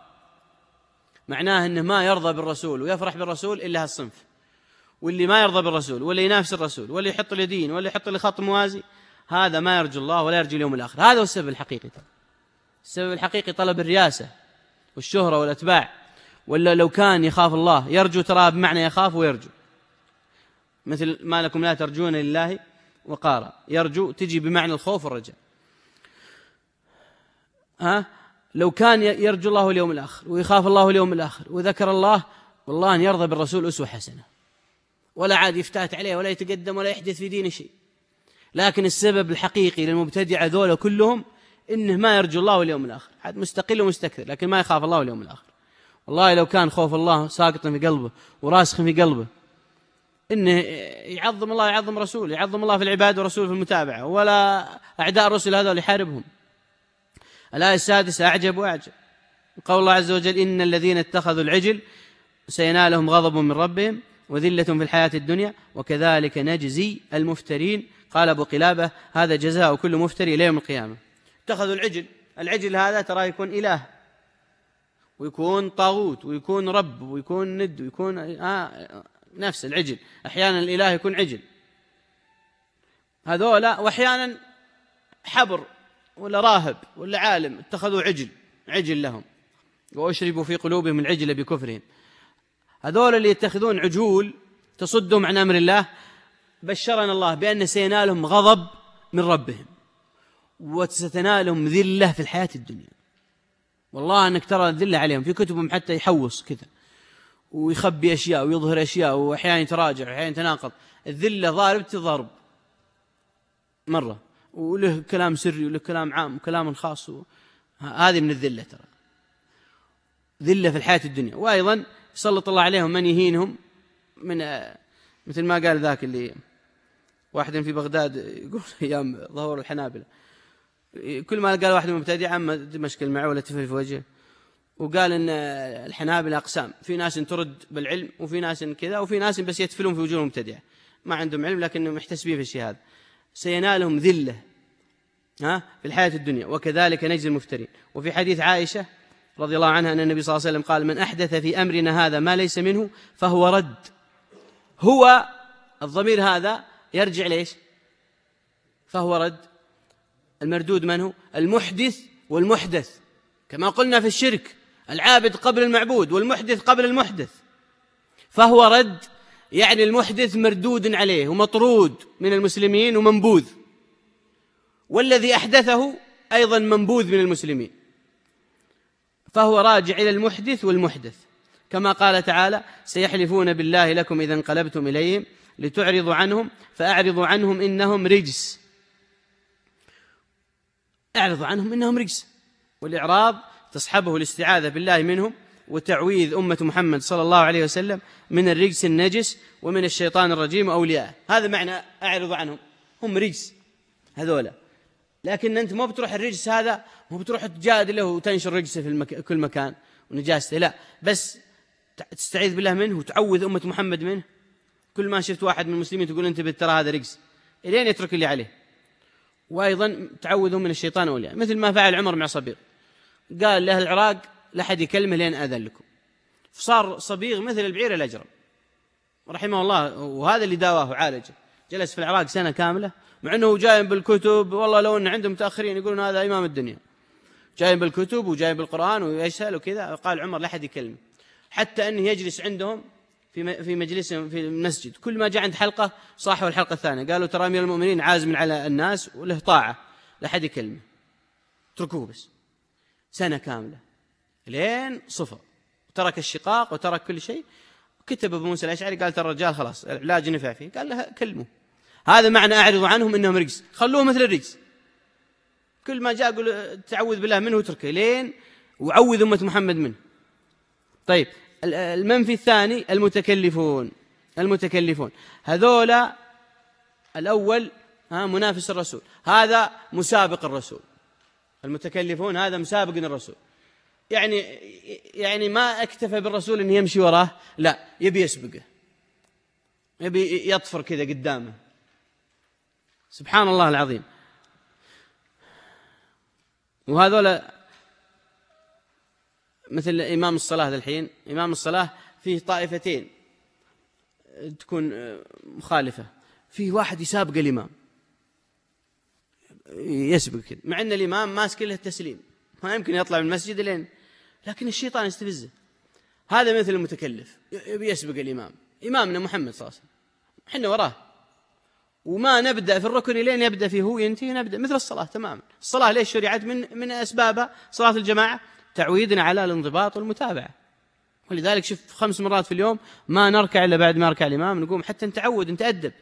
معناه أنه ما يرضى بالرسول ويفرح بالرسول إلا هالصنف، واللي ما يرضى بالرسول واللي ينافس الرسول واللي يحط له دين واللي يحط له خط موازي، هذا ما يرجو الله ولا يرجو اليوم الآخر. هذا هو السبب الحقيقي. السبب الحقيقي طلب الرياسة والشهرة والأتباع. ولا لو كان يخاف الله يرجو، ترى بمعنى يخاف ويرجو، مثل ما لكم لا ترجون لله وقارا، يرجو تجي بمعنى الخوف والرجاء. ها لو كان يرجو الله اليوم الآخر ويخاف الله اليوم الآخر وذكر الله، والله أن يرضى بالرسول أسوة حسنة، ولا عاد يفتات عليه ولا يتقدم ولا يحدث في دين شيء. لكن السبب الحقيقي للمبتدع ذولا كلهم إنه ما يرجو الله واليوم الآخر، حد مستقل ومستكثر لكن ما يخاف الله واليوم الآخر. والله لو كان خوف الله ساقط في قلبه وراسخ في قلبه، إنه يعظم الله يعظم رسوله، يعظم الله في العباد ورسوله في المتابعة، ولا أعداء الرسل هذول يحاربهم. الآية السادسة أعجب وأعجب، قول الله عز وجل إن الذين اتخذوا العجل سينالهم غضب من ربهم وذلة في الحياة الدنيا وكذلك نجزي المفترين. قال أبو قلابة هذا جزاء كل مفتري إلى يوم القيامة. اتخذوا العجل، العجل هذا ترى يكون إله ويكون طاغوت ويكون رب ويكون ند ويكون آه نفس العجل. أحيانا الإله يكون عجل هذولا، وأحيانا حبر ولا راهب ولا عالم اتخذوا عجل عجل لهم وأشربوا في قلوبهم العجل بكفرهم. هذول اللي يتخذون عجول تصدهم عن أمر الله، بشرنا الله بأن سينالهم غضب من ربهم وستنالهم ذلة في الحياة الدنيا. والله أنك ترى الذلة عليهم في كتبهم، حتى يحوص كذا ويخبي أشياء ويظهر أشياء وأحيانا يتراجع وأحيانا يتناقض. الذلة ضارب تضرب مرة، وله كلام سري وله كلام عام وكلام خاص، هذه من الذلة، ترى ذلة في الحياة الدنيا. وأيضا يسلط الله عليهم من يهينهم، من مثل ما قال ذاك اللي واحد في بغداد يقول أيام ظهور الحنابلة، كل ما قال واحد مبتدع عم دمشق المعه ولا تفل في وجهه، وقال إن الحنابلة أقسام، في ناس ترد بالعلم وفي ناس كذا وفي ناس بس يتفلون في وجوه مبتدعة ما عندهم علم لكنهم محتسبين في الشيء هذا. سينالهم ذلة ها في الحياة الدنيا وكذلك نجزي المفترين. وفي حديث عائشة رضي الله عنها أن النبي صلى الله عليه وسلم قال من أحدث في أمرنا هذا ما ليس منه فهو رد. هو الضمير هذا يرجع ليش؟ فهو رد. المردود من هو؟ المحدث والمحدث، كما قلنا في الشرك العابد قبل المعبود والمحدث قبل المحدث، فهو رد، يعني المحدث مردود عليه ومطرود من المسلمين ومنبوذ، والذي أحدثه أيضا منبوذ من المسلمين، فهو راجع إلى المحدث والمحدث، كما قال تعالى: سيحلفون بالله لكم إذا انقلبتم إليهم لتعرضوا عنهم فأعرضوا عنهم إنهم رجس. أعرضوا عنهم إنهم رجس، والإعراض تصحبه الاستعاذة بالله منهم وتعويذ أمة محمد صلى الله عليه وسلم من الرجس النجس ومن الشيطان الرجيم وأولياءه. هذا معنى أعرض عنهم، هم رجس هذولا. لكن أنت ما بتروح الرجس هذا، ما بتروح تجادله وتنشر رجسه في المك... كل مكان ونجاسته، لا، بس تستعيذ بالله منه وتعوذ أمة محمد منه. كل ما شفت واحد من المسلمين تقول أنت ترى هذا رجس، إلين يترك اللي عليه. وأيضا تعوذهم من الشيطان أولياء، مثل ما فعل عمر مع صبيغ، قال له العراق لا حد يكلمه لين أذن لكم، فصار صبيغ مثل البعير الأجرم رحمه الله، وهذا اللي داواه وعالجه. جلس في العراق سنة كاملة، مع أنه جاي بالكتب، والله لو أن عندهم متأخرين يقولون هذا إمام الدنيا، جاي بالكتب وجاي بالقرآن ويسأل وكذا. قال عمر لا حد يكلمه، حتى أنه يجلس عندهم في في مجلسهم في المسجد، كل ما جاء عند حلقة صاحوا الحلقة الثانية، قالوا ترى أمير المؤمنين عازم على الناس وله طاعة، لا حد يكلمه، اتركوه بس. سنة كاملة لين صفر، ترك الشقاق وترك كل شيء. كتب أبو موسى الأشعري قال ترى الرجال خلاص العلاج نفع فيه، قال له كلمه. هذا معنى أعرض عنهم إنهم رجس، خلوه مثل الرجس، كل ما جاء قل تعوذ بالله منه وتركه لين وعوذ أمة محمد منه. طيب المنفي الثاني المتكلفون. المتكلفون هذولا الأول ها منافس الرسول، هذا مسابق الرسول. المتكلفون هذا مسابق الرسول، يعني يعني ما اكتفى بالرسول أن يمشي وراه، لا، يبي يسبقه، يبي يطفر كذا قدامه. سبحان الله العظيم. وهذولا مثل إمام الصلاة ذا الحين، إمام الصلاة فيه طائفتين تكون مخالفة، فيه واحد يسابق الإمام يسبق كذا، مع أن الإمام ماسك له التسليم، ما يمكن يطلع من المسجد لين، لكن الشيطان يستفزه. هذا مثل المتكلف يبي يسبق الإمام، إمامنا محمد صلى الله عليه وسلم حنا وراه، وما نبدأ في الركن لين يبدأ فيه هو ينتهي، نبدأ مثل الصلاة تماما. الصلاة ليش شرعت؟ من من أسبابها صلاة الجماعة تعويدنا على الانضباط والمتابعة، ولذلك شوف خمس مرات في اليوم ما نركع إلا بعد ما يركع الإمام، نقوم حتى نتعود نتأدب.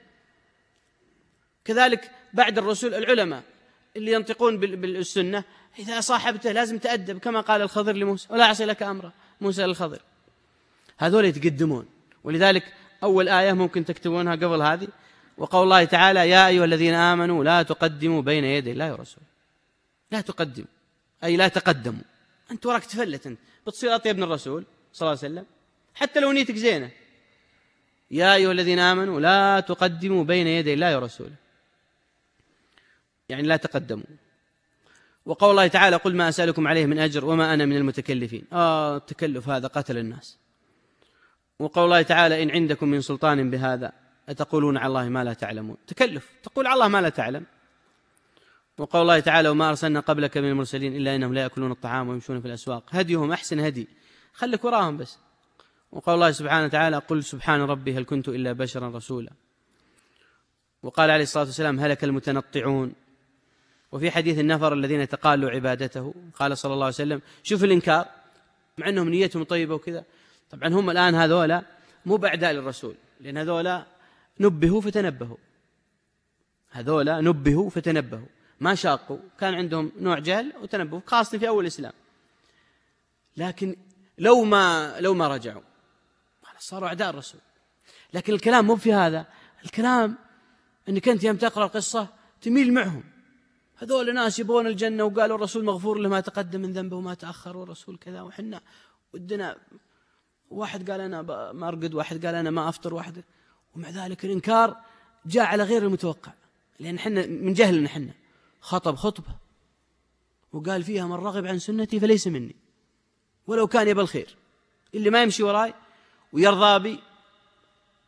كذلك بعد الرسول العلماء اللي ينطقون بالسنة إذا صاحبته لازم تأدب، كما قال الخضر لموسى ولا أعصي لك أمره، موسى للخضر. هذول يتقدمون، ولذلك أول آية ممكن تكتبونها قبل هذه، وقول الله تعالى: يا أيها الذين آمنوا لا تقدموا بين يدي الله ورسوله. لا تقدموا أي لا تقدموا، أنت وراك تفلت، أنت بتصير أطيب من الرسول صلى الله عليه وسلم حتى لو نيتك زينة. يا أيها الذين آمنوا لا تقدموا بين يدي الله ورسوله، يعني لا تقدموا. وقول الله تعالى: قل ما أسألكم عليه من أجر وما أنا من المتكلفين. آه التكلف هذا قتل الناس. وقول الله تعالى: إن عندكم من سلطان بهذا أتقولون على الله ما لا تعلمون. تكلف، تقول على الله ما لا تعلم. وقول الله تعالى: وما أرسلنا قبلك من المرسلين إلا إنهم لا يأكلون الطعام ويمشون في الأسواق هديهم أحسن هدي، خلك وراهم بس. وقال الله سبحانه وتعالى: قل سبحان ربي هل كنت إلا بشرا رسولا. وقال عليه الصلاة والسلام: هلك المتنطعون. وفي حديث النفر الذين تقالوا عبادته قال صلى الله عليه وسلم: شوف الإنكار مع أنهم نيتهم طيبة وكذا. طبعا هم الآن هذولا مو بعداء للرسول، لأن هذولا نبهوا فتنبهوا، هذولا نبهوا فتنبهوا، ما شاقوا، كان عندهم نوع جهل وتنبهوا، خاصة في أول الإسلام. لكن لو ما لو ما رجعوا صاروا أعداء الرسول. لكن الكلام مو في هذا، الكلام أنك أنت يوم تقرأ القصة تميل معهم. هذول ناس يبغون الجنة وقالوا الرسول مغفور له ما تقدم من ذنبه وما تأخر، والرسول كذا، وحنا ودنا. واحد قال أنا ما أرقد، واحد قال أنا ما أفطر، واحد، ومع ذلك الإنكار جاء على غير المتوقع، لأن حنا من جهلنا حنا خطب خطبة وقال فيها: من رغب عن سنتي فليس مني، ولو كان يبى الخير. اللي ما يمشي وراي ويرضى بي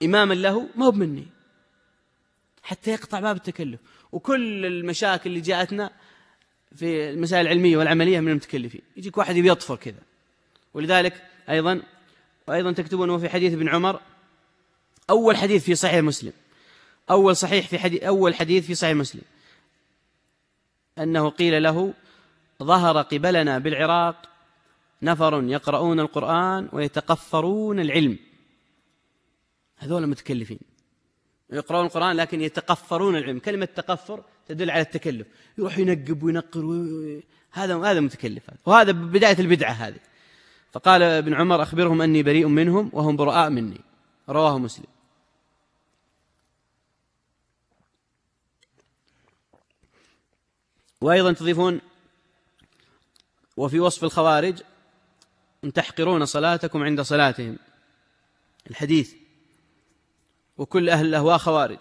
إماما له ما هو مني، حتى يقطع باب التكلف. وكل المشاكل اللي جاءتنا في المسائل العلمية والعملية من المتكلفين، يجيك واحد يبي يطفر كذا. ولذلك أيضا وأيضا تكتبون وفي حديث ابن عمر، أول حديث في صحيح مسلم، أول صحيح في حديث أول حديث في صحيح مسلم أنه قيل له: ظهر قبلنا بالعراق نفر يقرؤون القرآن ويتقفرون العلم. هذول متكلفين يقرؤون القرآن لكن يتقفرون العلم. كلمة تقفر تدل على التكلف، يروح ينقب وينقر و... هذا هذا متكلف، وهذا بداية البدعة هذه. فقال ابن عمر: أخبرهم أني بريء منهم وهم براء مني. رواه مسلم. وأيضا تضيفون: وفي وصف الخوارج: أن تحقرون صلاتكم عند صلاتهم. الحديث. وكل أهل الأهواء خوارج.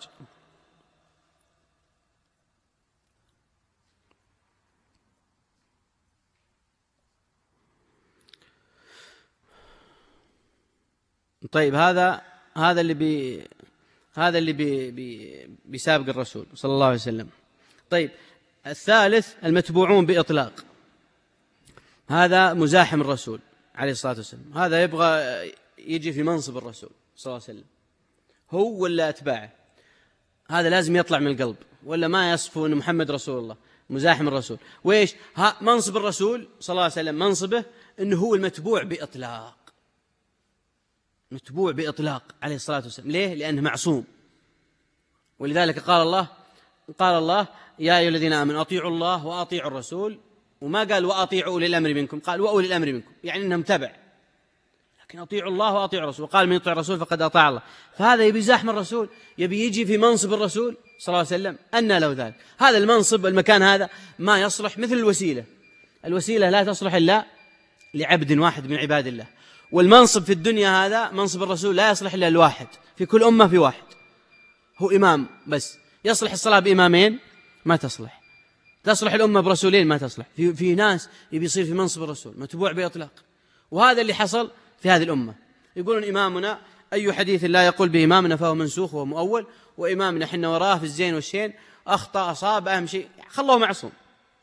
طيب هذا هذا اللي بي هذا اللي بي بي بيسابق الرسول صلى الله عليه وسلم. طيب الثالث المتبوعون بإطلاق، هذا مزاحم الرسول عليه الصلاة والسلام، هذا يبغى يجي في منصب الرسول صلى الله عليه وسلم، هو ولا أتباعه، هذا لازم يطلع من القلب، ولا ما يصفوا أن محمد رسول الله، مزاحم الرسول. وإيش ها منصب الرسول صلى الله عليه وسلم؟ منصبه أنه هو المتبوع بإطلاق، متبوع بإطلاق عليه الصلاة والسلام. ليه؟ لأنه معصوم. ولذلك قال الله قال الله: يا أيها الذين آمنوا أطيعوا الله وأطيعوا الرسول. وما قال وأطيعوا أولي الأمر منكم، قال وأولي الأمر منكم، يعني أنهم تبع. لكن أطيعوا الله وأطيعوا الرسول، وقال من يطيع الرسول فقد أطاع الله. فهذا يبي زاحم الرسول، يبي يجي في منصب الرسول صلى الله عليه وسلم. أنى له ذلك؟ هذا المنصب المكان هذا ما يصلح، مثل الوسيلة. الوسيلة لا تصلح إلا لعبد واحد من عباد الله، والمنصب في الدنيا هذا منصب الرسول لا يصلح إلا الواحد، في كل أمة في واحد هو إمام بس. يصلح الصلاة بإمامين؟ ما تصلح. تصلح الأمة برسولين؟ ما تصلح. في, في ناس يبي يصير في منصب الرسول متبوع بإطلاق، وهذا اللي حصل في هذه الأمة. يقولون إمامنا أي حديث لا يقول بإمامنا فهو منسوخ ومؤول، وإمامنا حنا وراه في الزين والشين، أخطأ أصاب أهم شيء خلوه معصوم.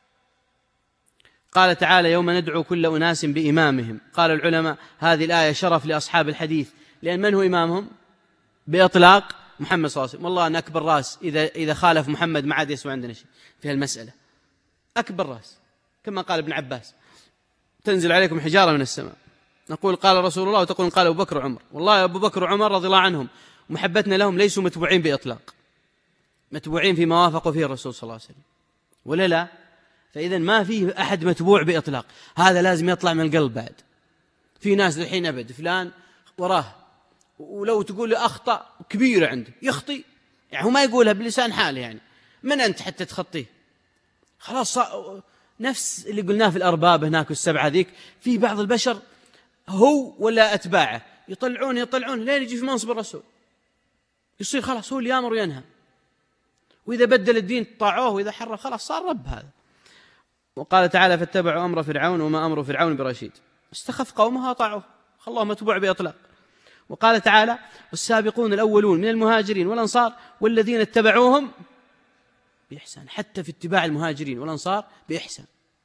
قال تعالى: يوم ندعو كل أناس بإمامهم. قال العلماء: هذه الآية شرف لأصحاب الحديث، لأن من هو إمامهم بإطلاق؟ محمد صلى الله عليه وسلم. والله أن أكبر رأس إذا إذا خالف محمد ما عاد يسوى عندنا شيء في هالمسألة، أكبر رأس، كما قال ابن عباس: تنزل عليكم حجارة من السماء. نقول قال رسول الله، وتقول قال أبو بكر وعمر. والله أبو بكر وعمر رضي الله عنهم محبتنا لهم ليسوا متبوعين بإطلاق، متبوعين فيما وافقوا فيه الرسول صلى الله عليه وسلم، ولا لا؟ فإذا ما فيه أحد متبوع بإطلاق، هذا لازم يطلع من القلب. بعد في ناس الحين أبد فلان وراه، ولو تقول له أخطأ كبيرة عنده يخطي، يعني هو ما يقولها بلسان حاله، يعني من أنت حتى تخطيه؟ خلاص نفس اللي قلناه في الأرباب هناك والسبعة ذيك. في بعض البشر هو ولا أتباعه يطلعون يطلعون لين يجي في منصب الرسول يصير خلاص هو اللي يأمر وينهى، وإذا بدل الدين طاعوه، وإذا حرف خلاص صار رب هذا. وقال تعالى: فاتبعوا أمر فرعون وما أمر فرعون برشيد. استخف قومها وطاعوه، خلوه متبوع بإطلاق. وقال تعالى: والسابقون الأولون من المهاجرين والأنصار والذين اتبعوهم بإحسان. حتى في اتباع المهاجرين والأنصار بإحسان،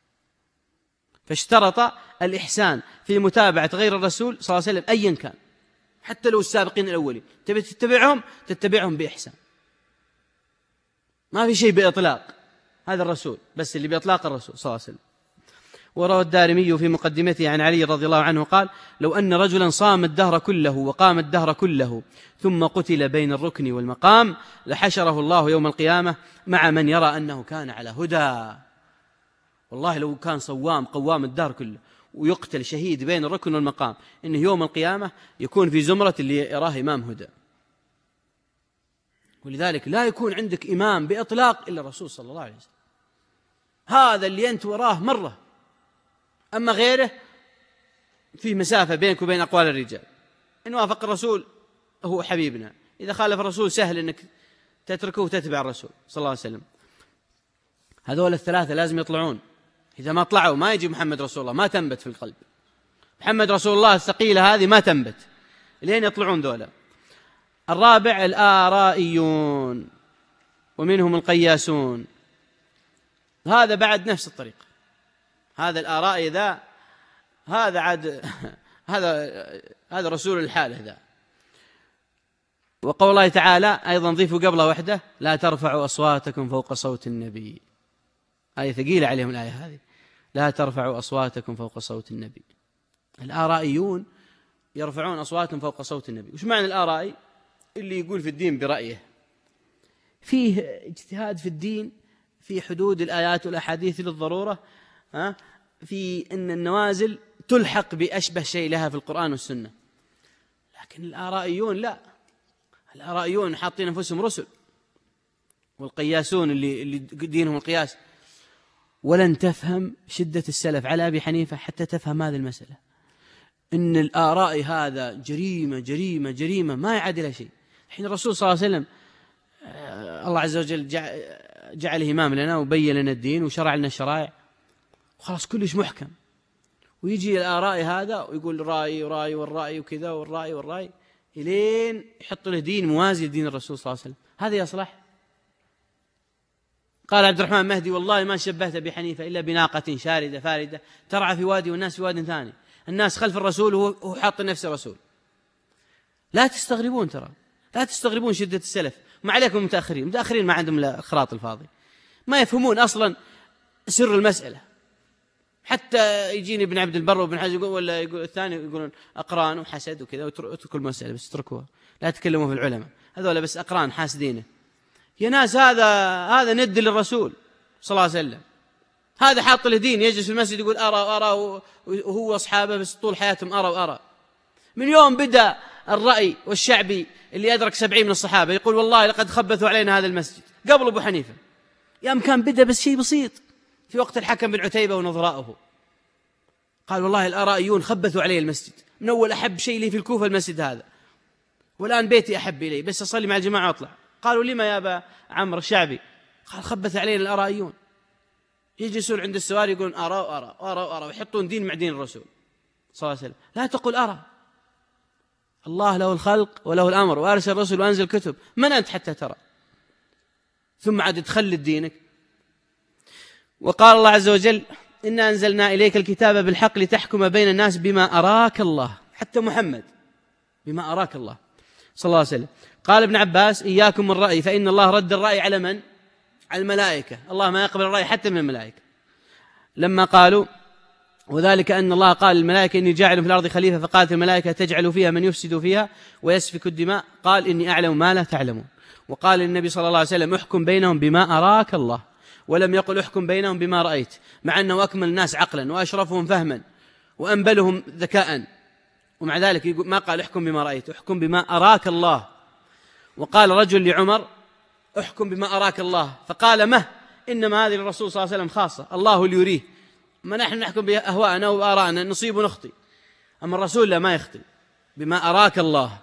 فاشترط الإحسان في متابعة غير الرسول صلى الله عليه وسلم أيا كان، حتى لو السابقين الأولين تبي تتبعهم تتبعهم بإحسان، ما في شيء بإطلاق. هذا الرسول بس اللي بإطلاق الرسول صلى الله عليه وسلم. وروى الدارمي في مقدمته عن علي رضي الله عنه قال: لو أن رجلا صام الدهر كله وقام الدهر كله ثم قتل بين الركن والمقام لحشره الله يوم القيامة مع من يرى أنه كان على هدى. والله لو كان صوام قوام الدهر كله ويقتل شهيد بين الركن والمقام، إنه يوم القيامة يكون في زمرة اللي يراه إمام هدى. ولذلك لا يكون عندك إمام بإطلاق إلا الرسول صلى الله عليه وسلم، هذا اللي أنت وراه مرة. أما غيره فيه مسافة بينك وبين أقوال الرجال. إن وافق الرسول هو حبيبنا، إذا خالف الرسول سهل أنك تتركه وتتبع الرسول صلى الله عليه وسلم. هذول الثلاثة لازم يطلعون، إذا ما طلعوا ما يجي محمد رسول الله، ما تنبت في القلب محمد رسول الله الثقيلة هذه، ما تنبت لين يطلعون ذولا. الرابع الآرائيون، ومنهم القياسون. هذا بعد نفس الطريقة، هذا الآرائي ذا هذا عاد هذا هذا رسول الحالة ذا. وقول الله تعالى أيضا ضيفوا قبله وحده: لا ترفعوا أصواتكم فوق صوت النبي. آية ثقيلة عليهم الآية هذه، لا ترفعوا أصواتكم فوق صوت النبي. الآرائيون يرفعون أصواتهم فوق صوت النبي. وش معنى الآرائي؟ اللي يقول في الدين برأيه، فيه اجتهاد في الدين في حدود الآيات والأحاديث للضرورة، ها في أن النوازل تلحق بأشبه شيء لها في القرآن والسنة. لكن الآرائيون لا، الآرائيون حاطين أنفسهم رسل، والقياسون اللي اللي دينهم القياس. ولن تفهم شدة السلف على أبي حنيفة حتى تفهم هذه المسألة، إن الآراء هذا جريمة جريمة جريمة ما يعادلها شيء. حين الرسول صلى الله عليه وسلم الله عز وجل جعله إمام لنا وبين لنا الدين وشرع لنا الشرائع وخلاص كلش محكم، ويجي الآراء هذا ويقول رأي ورأي والرأي وكذا والرأي والرأي، إلين يحط له دين موازي لدين الرسول صلى الله عليه وسلم. هذا يصلح؟ قال عبد الرحمن مهدي: والله ما شبهت بحنيفة إلا بناقة شاردة فاردة ترعى في وادي والناس في واد ثاني، الناس خلف الرسول وهو حاط نفسه رسول. لا تستغربون، ترى لا تستغربون شدة السلف. ما عليكم المتأخرين، المتأخرين ما عندهم الخراط الفاضي، ما يفهمون أصلا سر المسألة. حتى يجيني ابن عبد البر وابن حجر ولا يقول الثاني يقولون أقران وحسد وكذا، واتركوا المسألة بس اتركوها، لا تكلموا في العلماء، هذول بس أقران حاسدينه. يا ناس هذا هذا ند للرسول صلى الله عليه وسلم، هذا حاط له دين، يجلس في المسجد يقول أرى وأرى وهو أصحابه بس طول حياتهم أرى وأرى. من يوم بدأ الرأي والشعبي اللي أدرك سبعين من الصحابة يقول والله لقد خبثوا علينا هذا المسجد، قبل أبو حنيفة يوم كان بدأ بس شيء بسيط في وقت الحكم بن عتيبة ونظراؤه، قال والله الآرائيون خبثوا علي المسجد، من أول أحب شيء لي في الكوفة المسجد هذا، والآن بيتي أحب إلي بس أصلي مع الجماعة وأطلع. قالوا لما يا أبا عمرو الشعبي؟ قال خبث علينا الآرائيون، يجلسون عند السواري يقولون أرى وأرى أرى وأرى ويحطون دين مع دين الرسول صلى الله عليه وسلم. لا تقول أرى، الله له الخلق وله الأمر وأرسل الرسل وأنزل كتب، من أنت حتى ترى؟ ثم عاد تخلد دينك. وقال الله عز وجل إنا أنزلنا إليك الكتاب بالحق لتحكم بين الناس بما أراك الله، حتى محمد بما أراك الله صلى الله عليه وسلم. قال ابن عباس إياكم الرأي فإن الله رد الرأي على من؟ على الملائكة، الله ما يقبل الرأي حتى من الملائكة. لما قالوا وذلك أن الله قال للملائكة إني جاعل في الأرض خليفة، فقالت الملائكة تجعل فيها من يفسد فيها ويسفك الدماء، قال إني أعلم ما لا تعلمون. وقال النبي صلى الله عليه وسلم احكم بينهم بما أراك الله، ولم يقل احكم بينهم بما رأيت، مع أنه أكمل الناس عقلا وأشرفهم فهما وأنبلهم ذكاء، ومع ذلك ما قال احكم بما رأيت، احكم بما أراك الله. وقال رجل لعمر احكم بما أراك الله، فقال مه إنما هذه للرسول صلى الله عليه وسلم خاصة، الله اللي يريه، ما نحن نحكم بأهواءنا وآراءنا نصيب ونخطئ، أما الرسول لا ما يخطئ، بما أراك الله.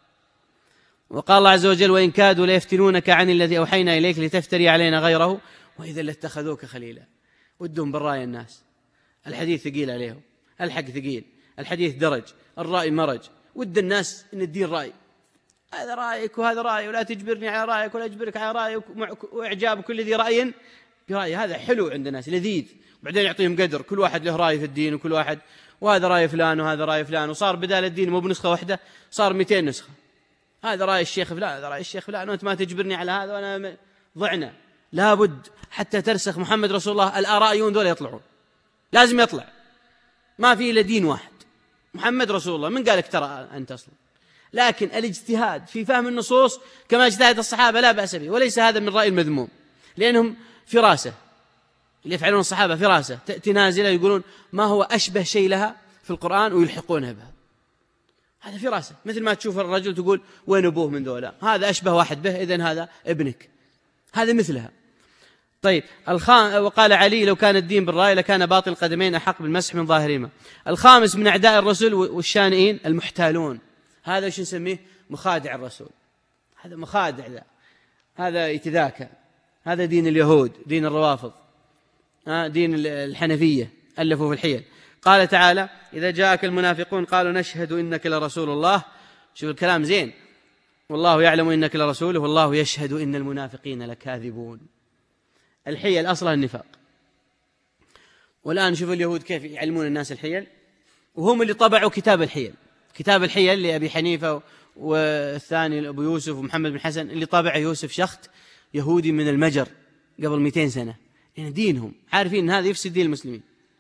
وقال الله عز وجل وإن كادوا ليفتنونك عن الذي أوحينا إليك لتفتري علينا غيره وإذا لاتخذوك خليلا. ودهم بالرأي الناس، الحديث ثقيل عليهم، الحق ثقيل، الحديث درج، الرأي مرج، ود الناس إن الدين رأي، هذا رأيك وهذا رأي ولا تجبرني على رأيك ولا أجبرك على رأيك، وإعجاب كل ذي رأي برأي، هذا حلو عند الناس لذيذ. بعدين يعطيهم قدر، كل واحد له رأي في الدين، وكل واحد وهذا رأي فلان وهذا رأي فلان، وصار بدال الدين مو بنسخة واحدة صار مئتين نسخة، هذا رأي الشيخ فلان هذا رأي الشيخ فلان، وأنت ما تجبرني على هذا وأنا ضعنا. لابد حتى ترسخ محمد رسول الله الآرائيون دول يطلعون، لازم يطلع، ما في إلا دين واحد محمد رسول الله. من قالك ترى أنت أصلا؟ لكن الاجتهاد في فهم النصوص كما اجتهد الصحابة لا بأس به، وليس هذا من رأي المذموم، لأنهم فراسة اللي يفعلون الصحابة، فراسة تأتي نازلة يقولون ما هو أشبه شيء لها في القرآن ويلحقونها بها، هذا فراسة. مثل ما تشوف الرجل تقول وين أبوه من ذولا، هذا أشبه واحد به إذن هذا ابنك، هذا مثلها. طيب الخام وقال علي لو كان الدين بالرأي لكان باطل القدمين أحق بالمسح من ظاهرهما. الخامس من أعداء الرسل والشانئين المحتالون، هذا ايش نسميه؟ مخادع الرسول، هذا مخادع ذا، هذا يتذاكى، هذا دين اليهود، دين الروافض، دين الحنفية ألفوا في الحيل. قال تعالى إذا جاءك المنافقون قالوا نشهد إنك لرسول الله، شوف الكلام زين، والله يعلم إنك لرسوله والله يشهد إن المنافقين لكاذبون. الحيل أصلها النفاق. والآن شوف اليهود كيف يعلمون الناس الحيل، وهم اللي طبعوا كتاب الحيل. كتاب الحيل لأبي حنيفة والثاني أبو يوسف ومحمد بن حسن، اللي طبعه يوسف شخت يهودي من المجر قبل مئتين سنة، يعني دينهم عارفين أن هذا يفسد دين المسلمين.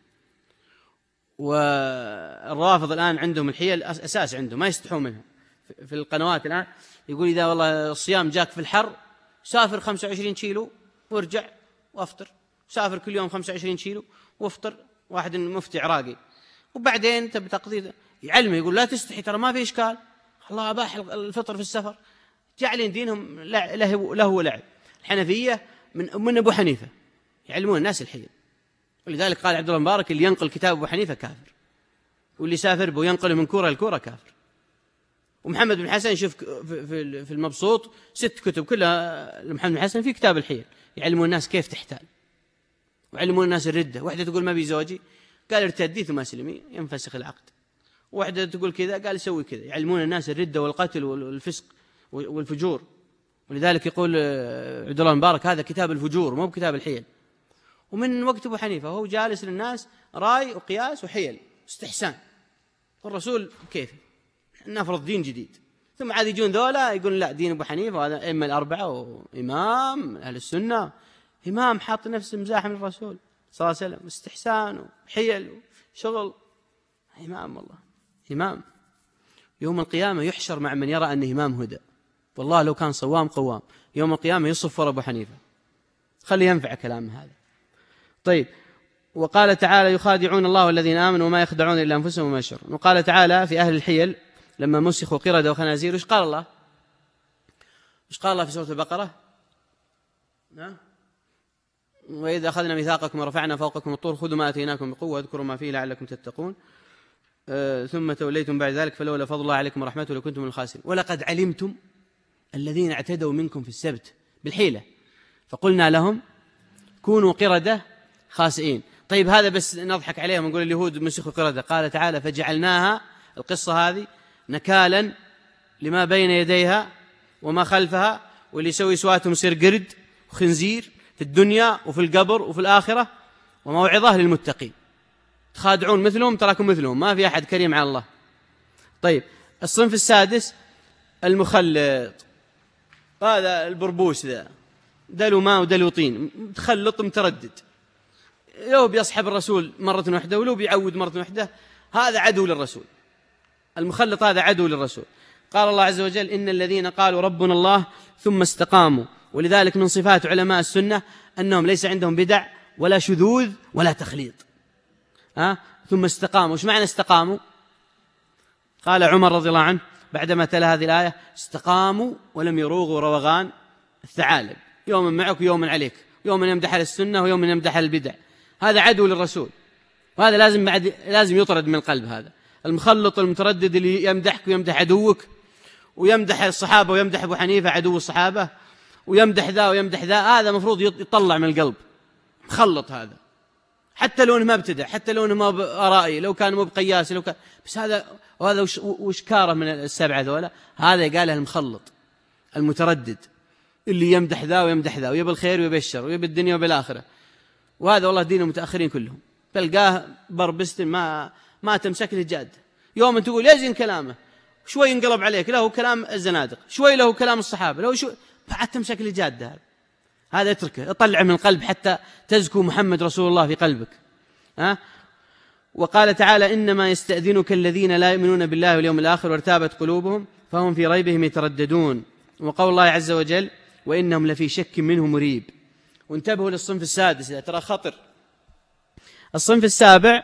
والرافض الآن عندهم الحيل أساس، عندهم ما يستحون منها. في القنوات الآن يقول إذا والله الصيام جاك في الحر سافر خمسة وعشرين كيلو وارجع وافطر، سافر كل يوم خمسة وعشرين كيلو وافطر. واحد مفتي عراقي، وبعدين تبي تقضي يعلمه يقول لا تستحي ترى ما في إشكال، الله أباح الفطر في السفر. جعلين دينهم له ولعب. الحنفية من من أبو حنيفة يعلمون الناس الحيل. ولذلك قال عبد الله المبارك اللي ينقل كتاب أبو حنيفة كافر، واللي سافر به ينقل من كورة لكورة كافر. ومحمد بن حسن شوف في المبسوط ست كتب كلها لمحمد بن حسن في كتاب الحيل، يعلمون الناس كيف تحتال، ويعلمون الناس الردة. واحدة تقول ما بي زوجي، قال ارتدي ثم اسلمي ينفسخ العقد. واحدة تقول كذا، قال سوي كذا. يعلمون الناس الردة والقتل والفسق والفجور. ولذلك يقول عبد الله المبارك هذا كتاب الفجور مو بكتاب الحيل. ومن وقت أبو حنيفة وهو جالس للناس راي وقياس وحيل استحسان. والرسول كيف نفرض دين جديد، ثم عاد يجون ذولا يقول لا دين أبو حنيفة وهذا إما الأربعة وإمام أهل السنة، إمام حاط نفسه مزاح من الرسول صلى الله عليه وسلم، استحسان وحيل وشغل. إمام والله إمام يوم القيامة يحشر مع من يرى أنه إمام هدى. والله لو كان صوام قوام يوم القيامة يصفر أبو حنيفة. خلي ينفع كلام هذا. طيب، وقال تعالى يخادعون الله والذين آمنوا وما يخدعون إلا أنفسهم وما يشعرون. وقال تعالى في أهل الحيل لما مسخوا قردة وخنازير، وش قال الله؟ وش قال الله في سورة البقرة؟ نعم، وإذا أخذنا ميثاقكم ورفعنا فوقكم الطور خذوا ما أتيناكم بقوة واذكروا ما فيه لعلكم تتقون آه ثم توليتم بعد ذلك فلولا فضل الله عليكم ورحمته لكنتم من الخاسرين. ولقد علمتم الذين اعتدوا منكم في السبت بالحيلة فقلنا لهم كونوا قردة خاسئين. طيب هذا بس نضحك عليهم ونقول اليهود مسخوا قردة. قال تعالى فجعلناها، القصة هذه نكالا لما بين يديها وما خلفها، واللي يسوي سواتهم يصير قرد وخنزير في الدنيا وفي القبر وفي الآخرة، وموعظة للمتقين. تخادعون مثلهم تراكم مثلهم، ما في أحد كريم على الله. طيب الصنف السادس المخلط، هذا البربوس ذا دلو ماء ودلو طين، متخلط متردد، لو بيصحب الرسول مرة واحدة ولو بيعود مرة واحدة، هذا عدو للرسول. المخلط هذا عدو للرسول. قال الله عز وجل إن الذين قالوا ربنا الله ثم استقاموا. ولذلك من صفات علماء السنة أنهم ليس عندهم بدع ولا شذوذ ولا تخليط. ها؟ ثم استقاموا. وش معنى استقاموا؟ قال عمر رضي الله عنه بعدما تلا هذه الآية استقاموا ولم يروغوا روغان الثعالب، يوم معك ويوم عليك، يوم يمدح على السنة ويوم يمدح على البدع. هذا عدو للرسول، وهذا لازم بعد لازم يطرد من القلب. هذا المخلط المتردد اللي يمدحك ويمدح عدوك، ويمدح الصحابة ويمدح أبو حنيفة عدو الصحابة، ويمدح ذا ويمدح ذا، هذا مفروض يطلع من القلب. مخلط هذا، حتى لو ما ابتدع، حتى لو ما بآرائي، لو كان مو بقياس، لو كان بس هذا. وهذا وش, وش كاره من السبعة ذولا؟ هذا قاله المخلط المتردد اللي يمدح ذا ويمدح ذا، ويبي الخير ويبي الشر ويبي الدنيا وبالآخرة. وهذا والله دين المتأخرين كلهم. تلقاه بربست ما ما تمسك له جاد. يوم تقول يزن كلامه شوي ينقلب عليك، له كلام الزنادق، شوي له كلام الصحابة، له شوي بعد تمسك له جاد. هذا هذا اتركه، اطلع من القلب حتى تزكو محمد رسول الله في قلبك. ها؟ وقال تعالى إنما يستأذنك الذين لا يؤمنون بالله واليوم الآخر وارتابت قلوبهم فهم في ريبهم يترددون. وقول الله عز وجل وإنهم لفي شك منه مريب. وانتبهوا للصنف السادس، ترى خطر. الصنف السابع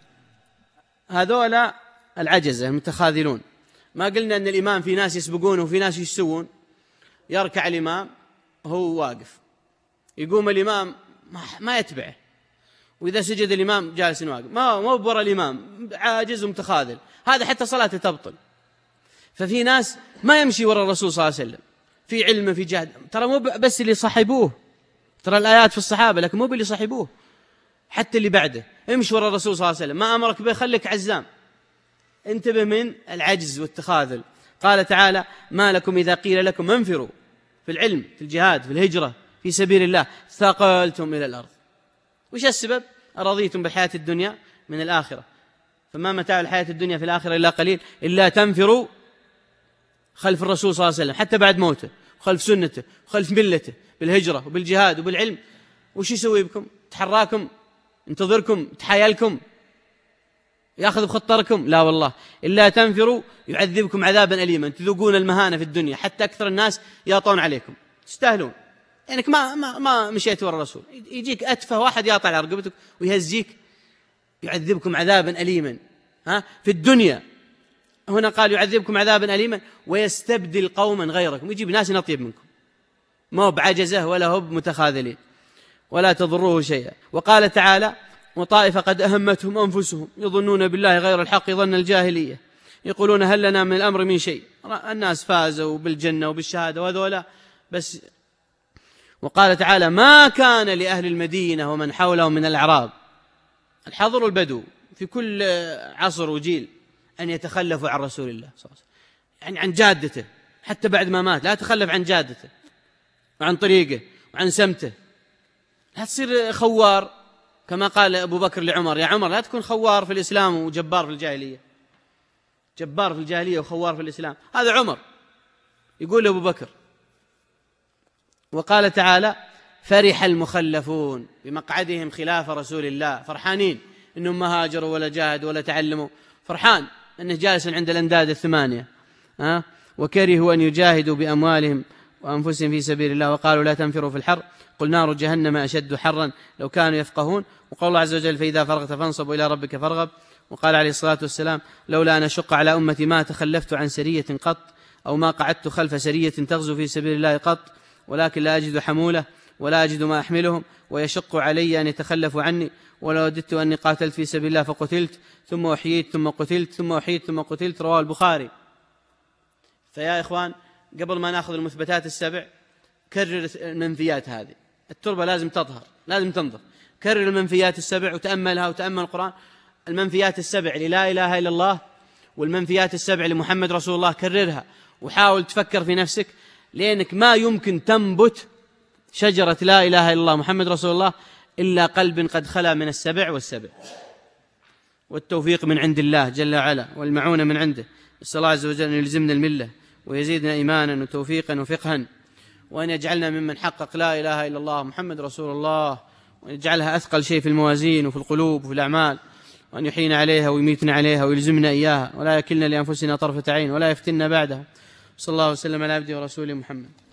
هذولا العجزة المتخاذلون. ما قلنا أن الإمام في ناس يسبقونه وفي ناس يسوون؟ يركع الإمام هو واقف، يقوم الإمام ما يتبعه، وإذا سجد الإمام جالس واقف، ما مو بورا الإمام، عاجز ومتخاذل، هذا حتى صلاته تبطل. ففي ناس ما يمشي ورا الرسول صلى الله عليه وسلم في علم في جهد. ترى مو بس اللي صاحبوه، ترى الآيات في الصحابة، لكن مو باللي صاحبوه، حتى اللي بعده. امشي ورا الرسول صلى الله عليه وسلم، ما أمرك به خليك عزام. انتبه من العجز والتخاذل. قال تعالى: ما لكم إذا قيل لكم انفروا في العلم، في الجهاد، في الهجرة في سبيل الله ثقلتم إلى الأرض. وش السبب؟ أرضيتم بالحياة الدنيا من الآخرة، فما متاع الحياة الدنيا في الآخرة إلا قليل، إلا تنفروا خلف الرسول صلى الله عليه وسلم حتى بعد موته، وخلف سنته، وخلف ملته، بالهجرة وبالجهاد وبالعلم. وش يسوي بكم؟ تحراكم، انتظركم، تحايلكم، يأخذ بخطركم؟ لا والله، إلا تنفروا يعذبكم عذابا أليما، تذوقون المهانة في الدنيا حتى أكثر الناس ياطون عليكم، تستاهلون يعني ما, ما, ما مشيت ورا الرسول، يجيك أتفه واحد ياطع على رقبتك ويهزيك، يعذبكم عذابا أليما ها في الدنيا. هنا قال يعذبكم عذابا أليما ويستبدل قوما غيركم، يجيب ناس أطيب منكم، ما هو بعجزة ولا هو بمتخاذلين ولا تضروه شيئا. وقال تعالى: وطائفة قد أهمتهم أنفسهم يظنون بالله غير الحق ظن الجاهلية يقولون هل لنا من الأمر من شيء. الناس فازوا بالجنة وبالشهادة وذولا بس. وقال تعالى: ما كان لأهل المدينة ومن حولهم من الأعراب، الحضر والبدو في كل عصر وجيل، أن يتخلفوا عن رسول الله صلى الله عليه وسلم، يعني عن جادته حتى بعد ما مات، لا تخلف عن جادته وعن طريقه وعن سمته، لا تصير خوار كما قال أبو بكر لعمر: يا عمر لا تكون خوار في الإسلام وجبار في الجاهلية. جبار في الجاهلية وخوار في الإسلام، هذا عمر يقول أبو بكر. وقال تعالى: فرح المخلفون بمقعدهم خلاف رسول الله، فرحانين إنهم ما هاجروا ولا جاهدوا ولا تعلموا، فرحان أنه جالس عند الأنداد الثمانية ها؟ وكرهوا أن يجاهدوا بأموالهم وأنفسهم في سبيل الله، وقالوا لا تنفروا في الحر قل نار جهنم أشد حرا لو كانوا يفقهون. وقال الله عز وجل: فإذا فرغت فانصب إلى ربك فارغب. وقال عليه الصلاة والسلام: لولا أن أشق على أمتي ما تخلفت عن سرية قط، أو ما قعدت خلف سرية تغزو في سبيل الله قط، ولكن لا أجد حمولة ولا أجد ما أحملهم، ويشق علي أن يتخلفوا عني، ولو وددت أني قاتلت في سبيل الله فقتلت ثم أحييت ثم قتلت ثم أحييت ثم قتلت. رواه البخاري. فيا إخوان، قبل ما نأخذ المثبتات السبع كرر المنفيات هذه. التربة لازم تظهر، لازم تنظر. كرر المنفيات السبع وتأملها وتأمل القرآن. المنفيات السبع للا إله إلا الله والمنفيات السبع لمحمد رسول الله كررها، وحاول تفكر في نفسك، لأنك ما يمكن تنبت شجرة لا إله إلا الله محمد رسول الله إلا قلب قد خلا من السبع والسبع. والتوفيق من عند الله جل وعلا والمعونة من عنده. نسأل الله عز وجل أن يلزمنا الملة ويزيدنا إيمانا وتوفيقا وفقها، وأن يجعلنا ممن حقق لا إله إلا الله محمد رسول الله، وأن يجعلها أثقل شيء في الموازين وفي القلوب وفي الأعمال، وأن يحيينا عليها ويميتنا عليها ويلزمنا إياها، ولا يكلنا لأنفسنا طرفة عين ولا يفتنا بعدها. صلى الله وسلم على عبده ورسوله محمد.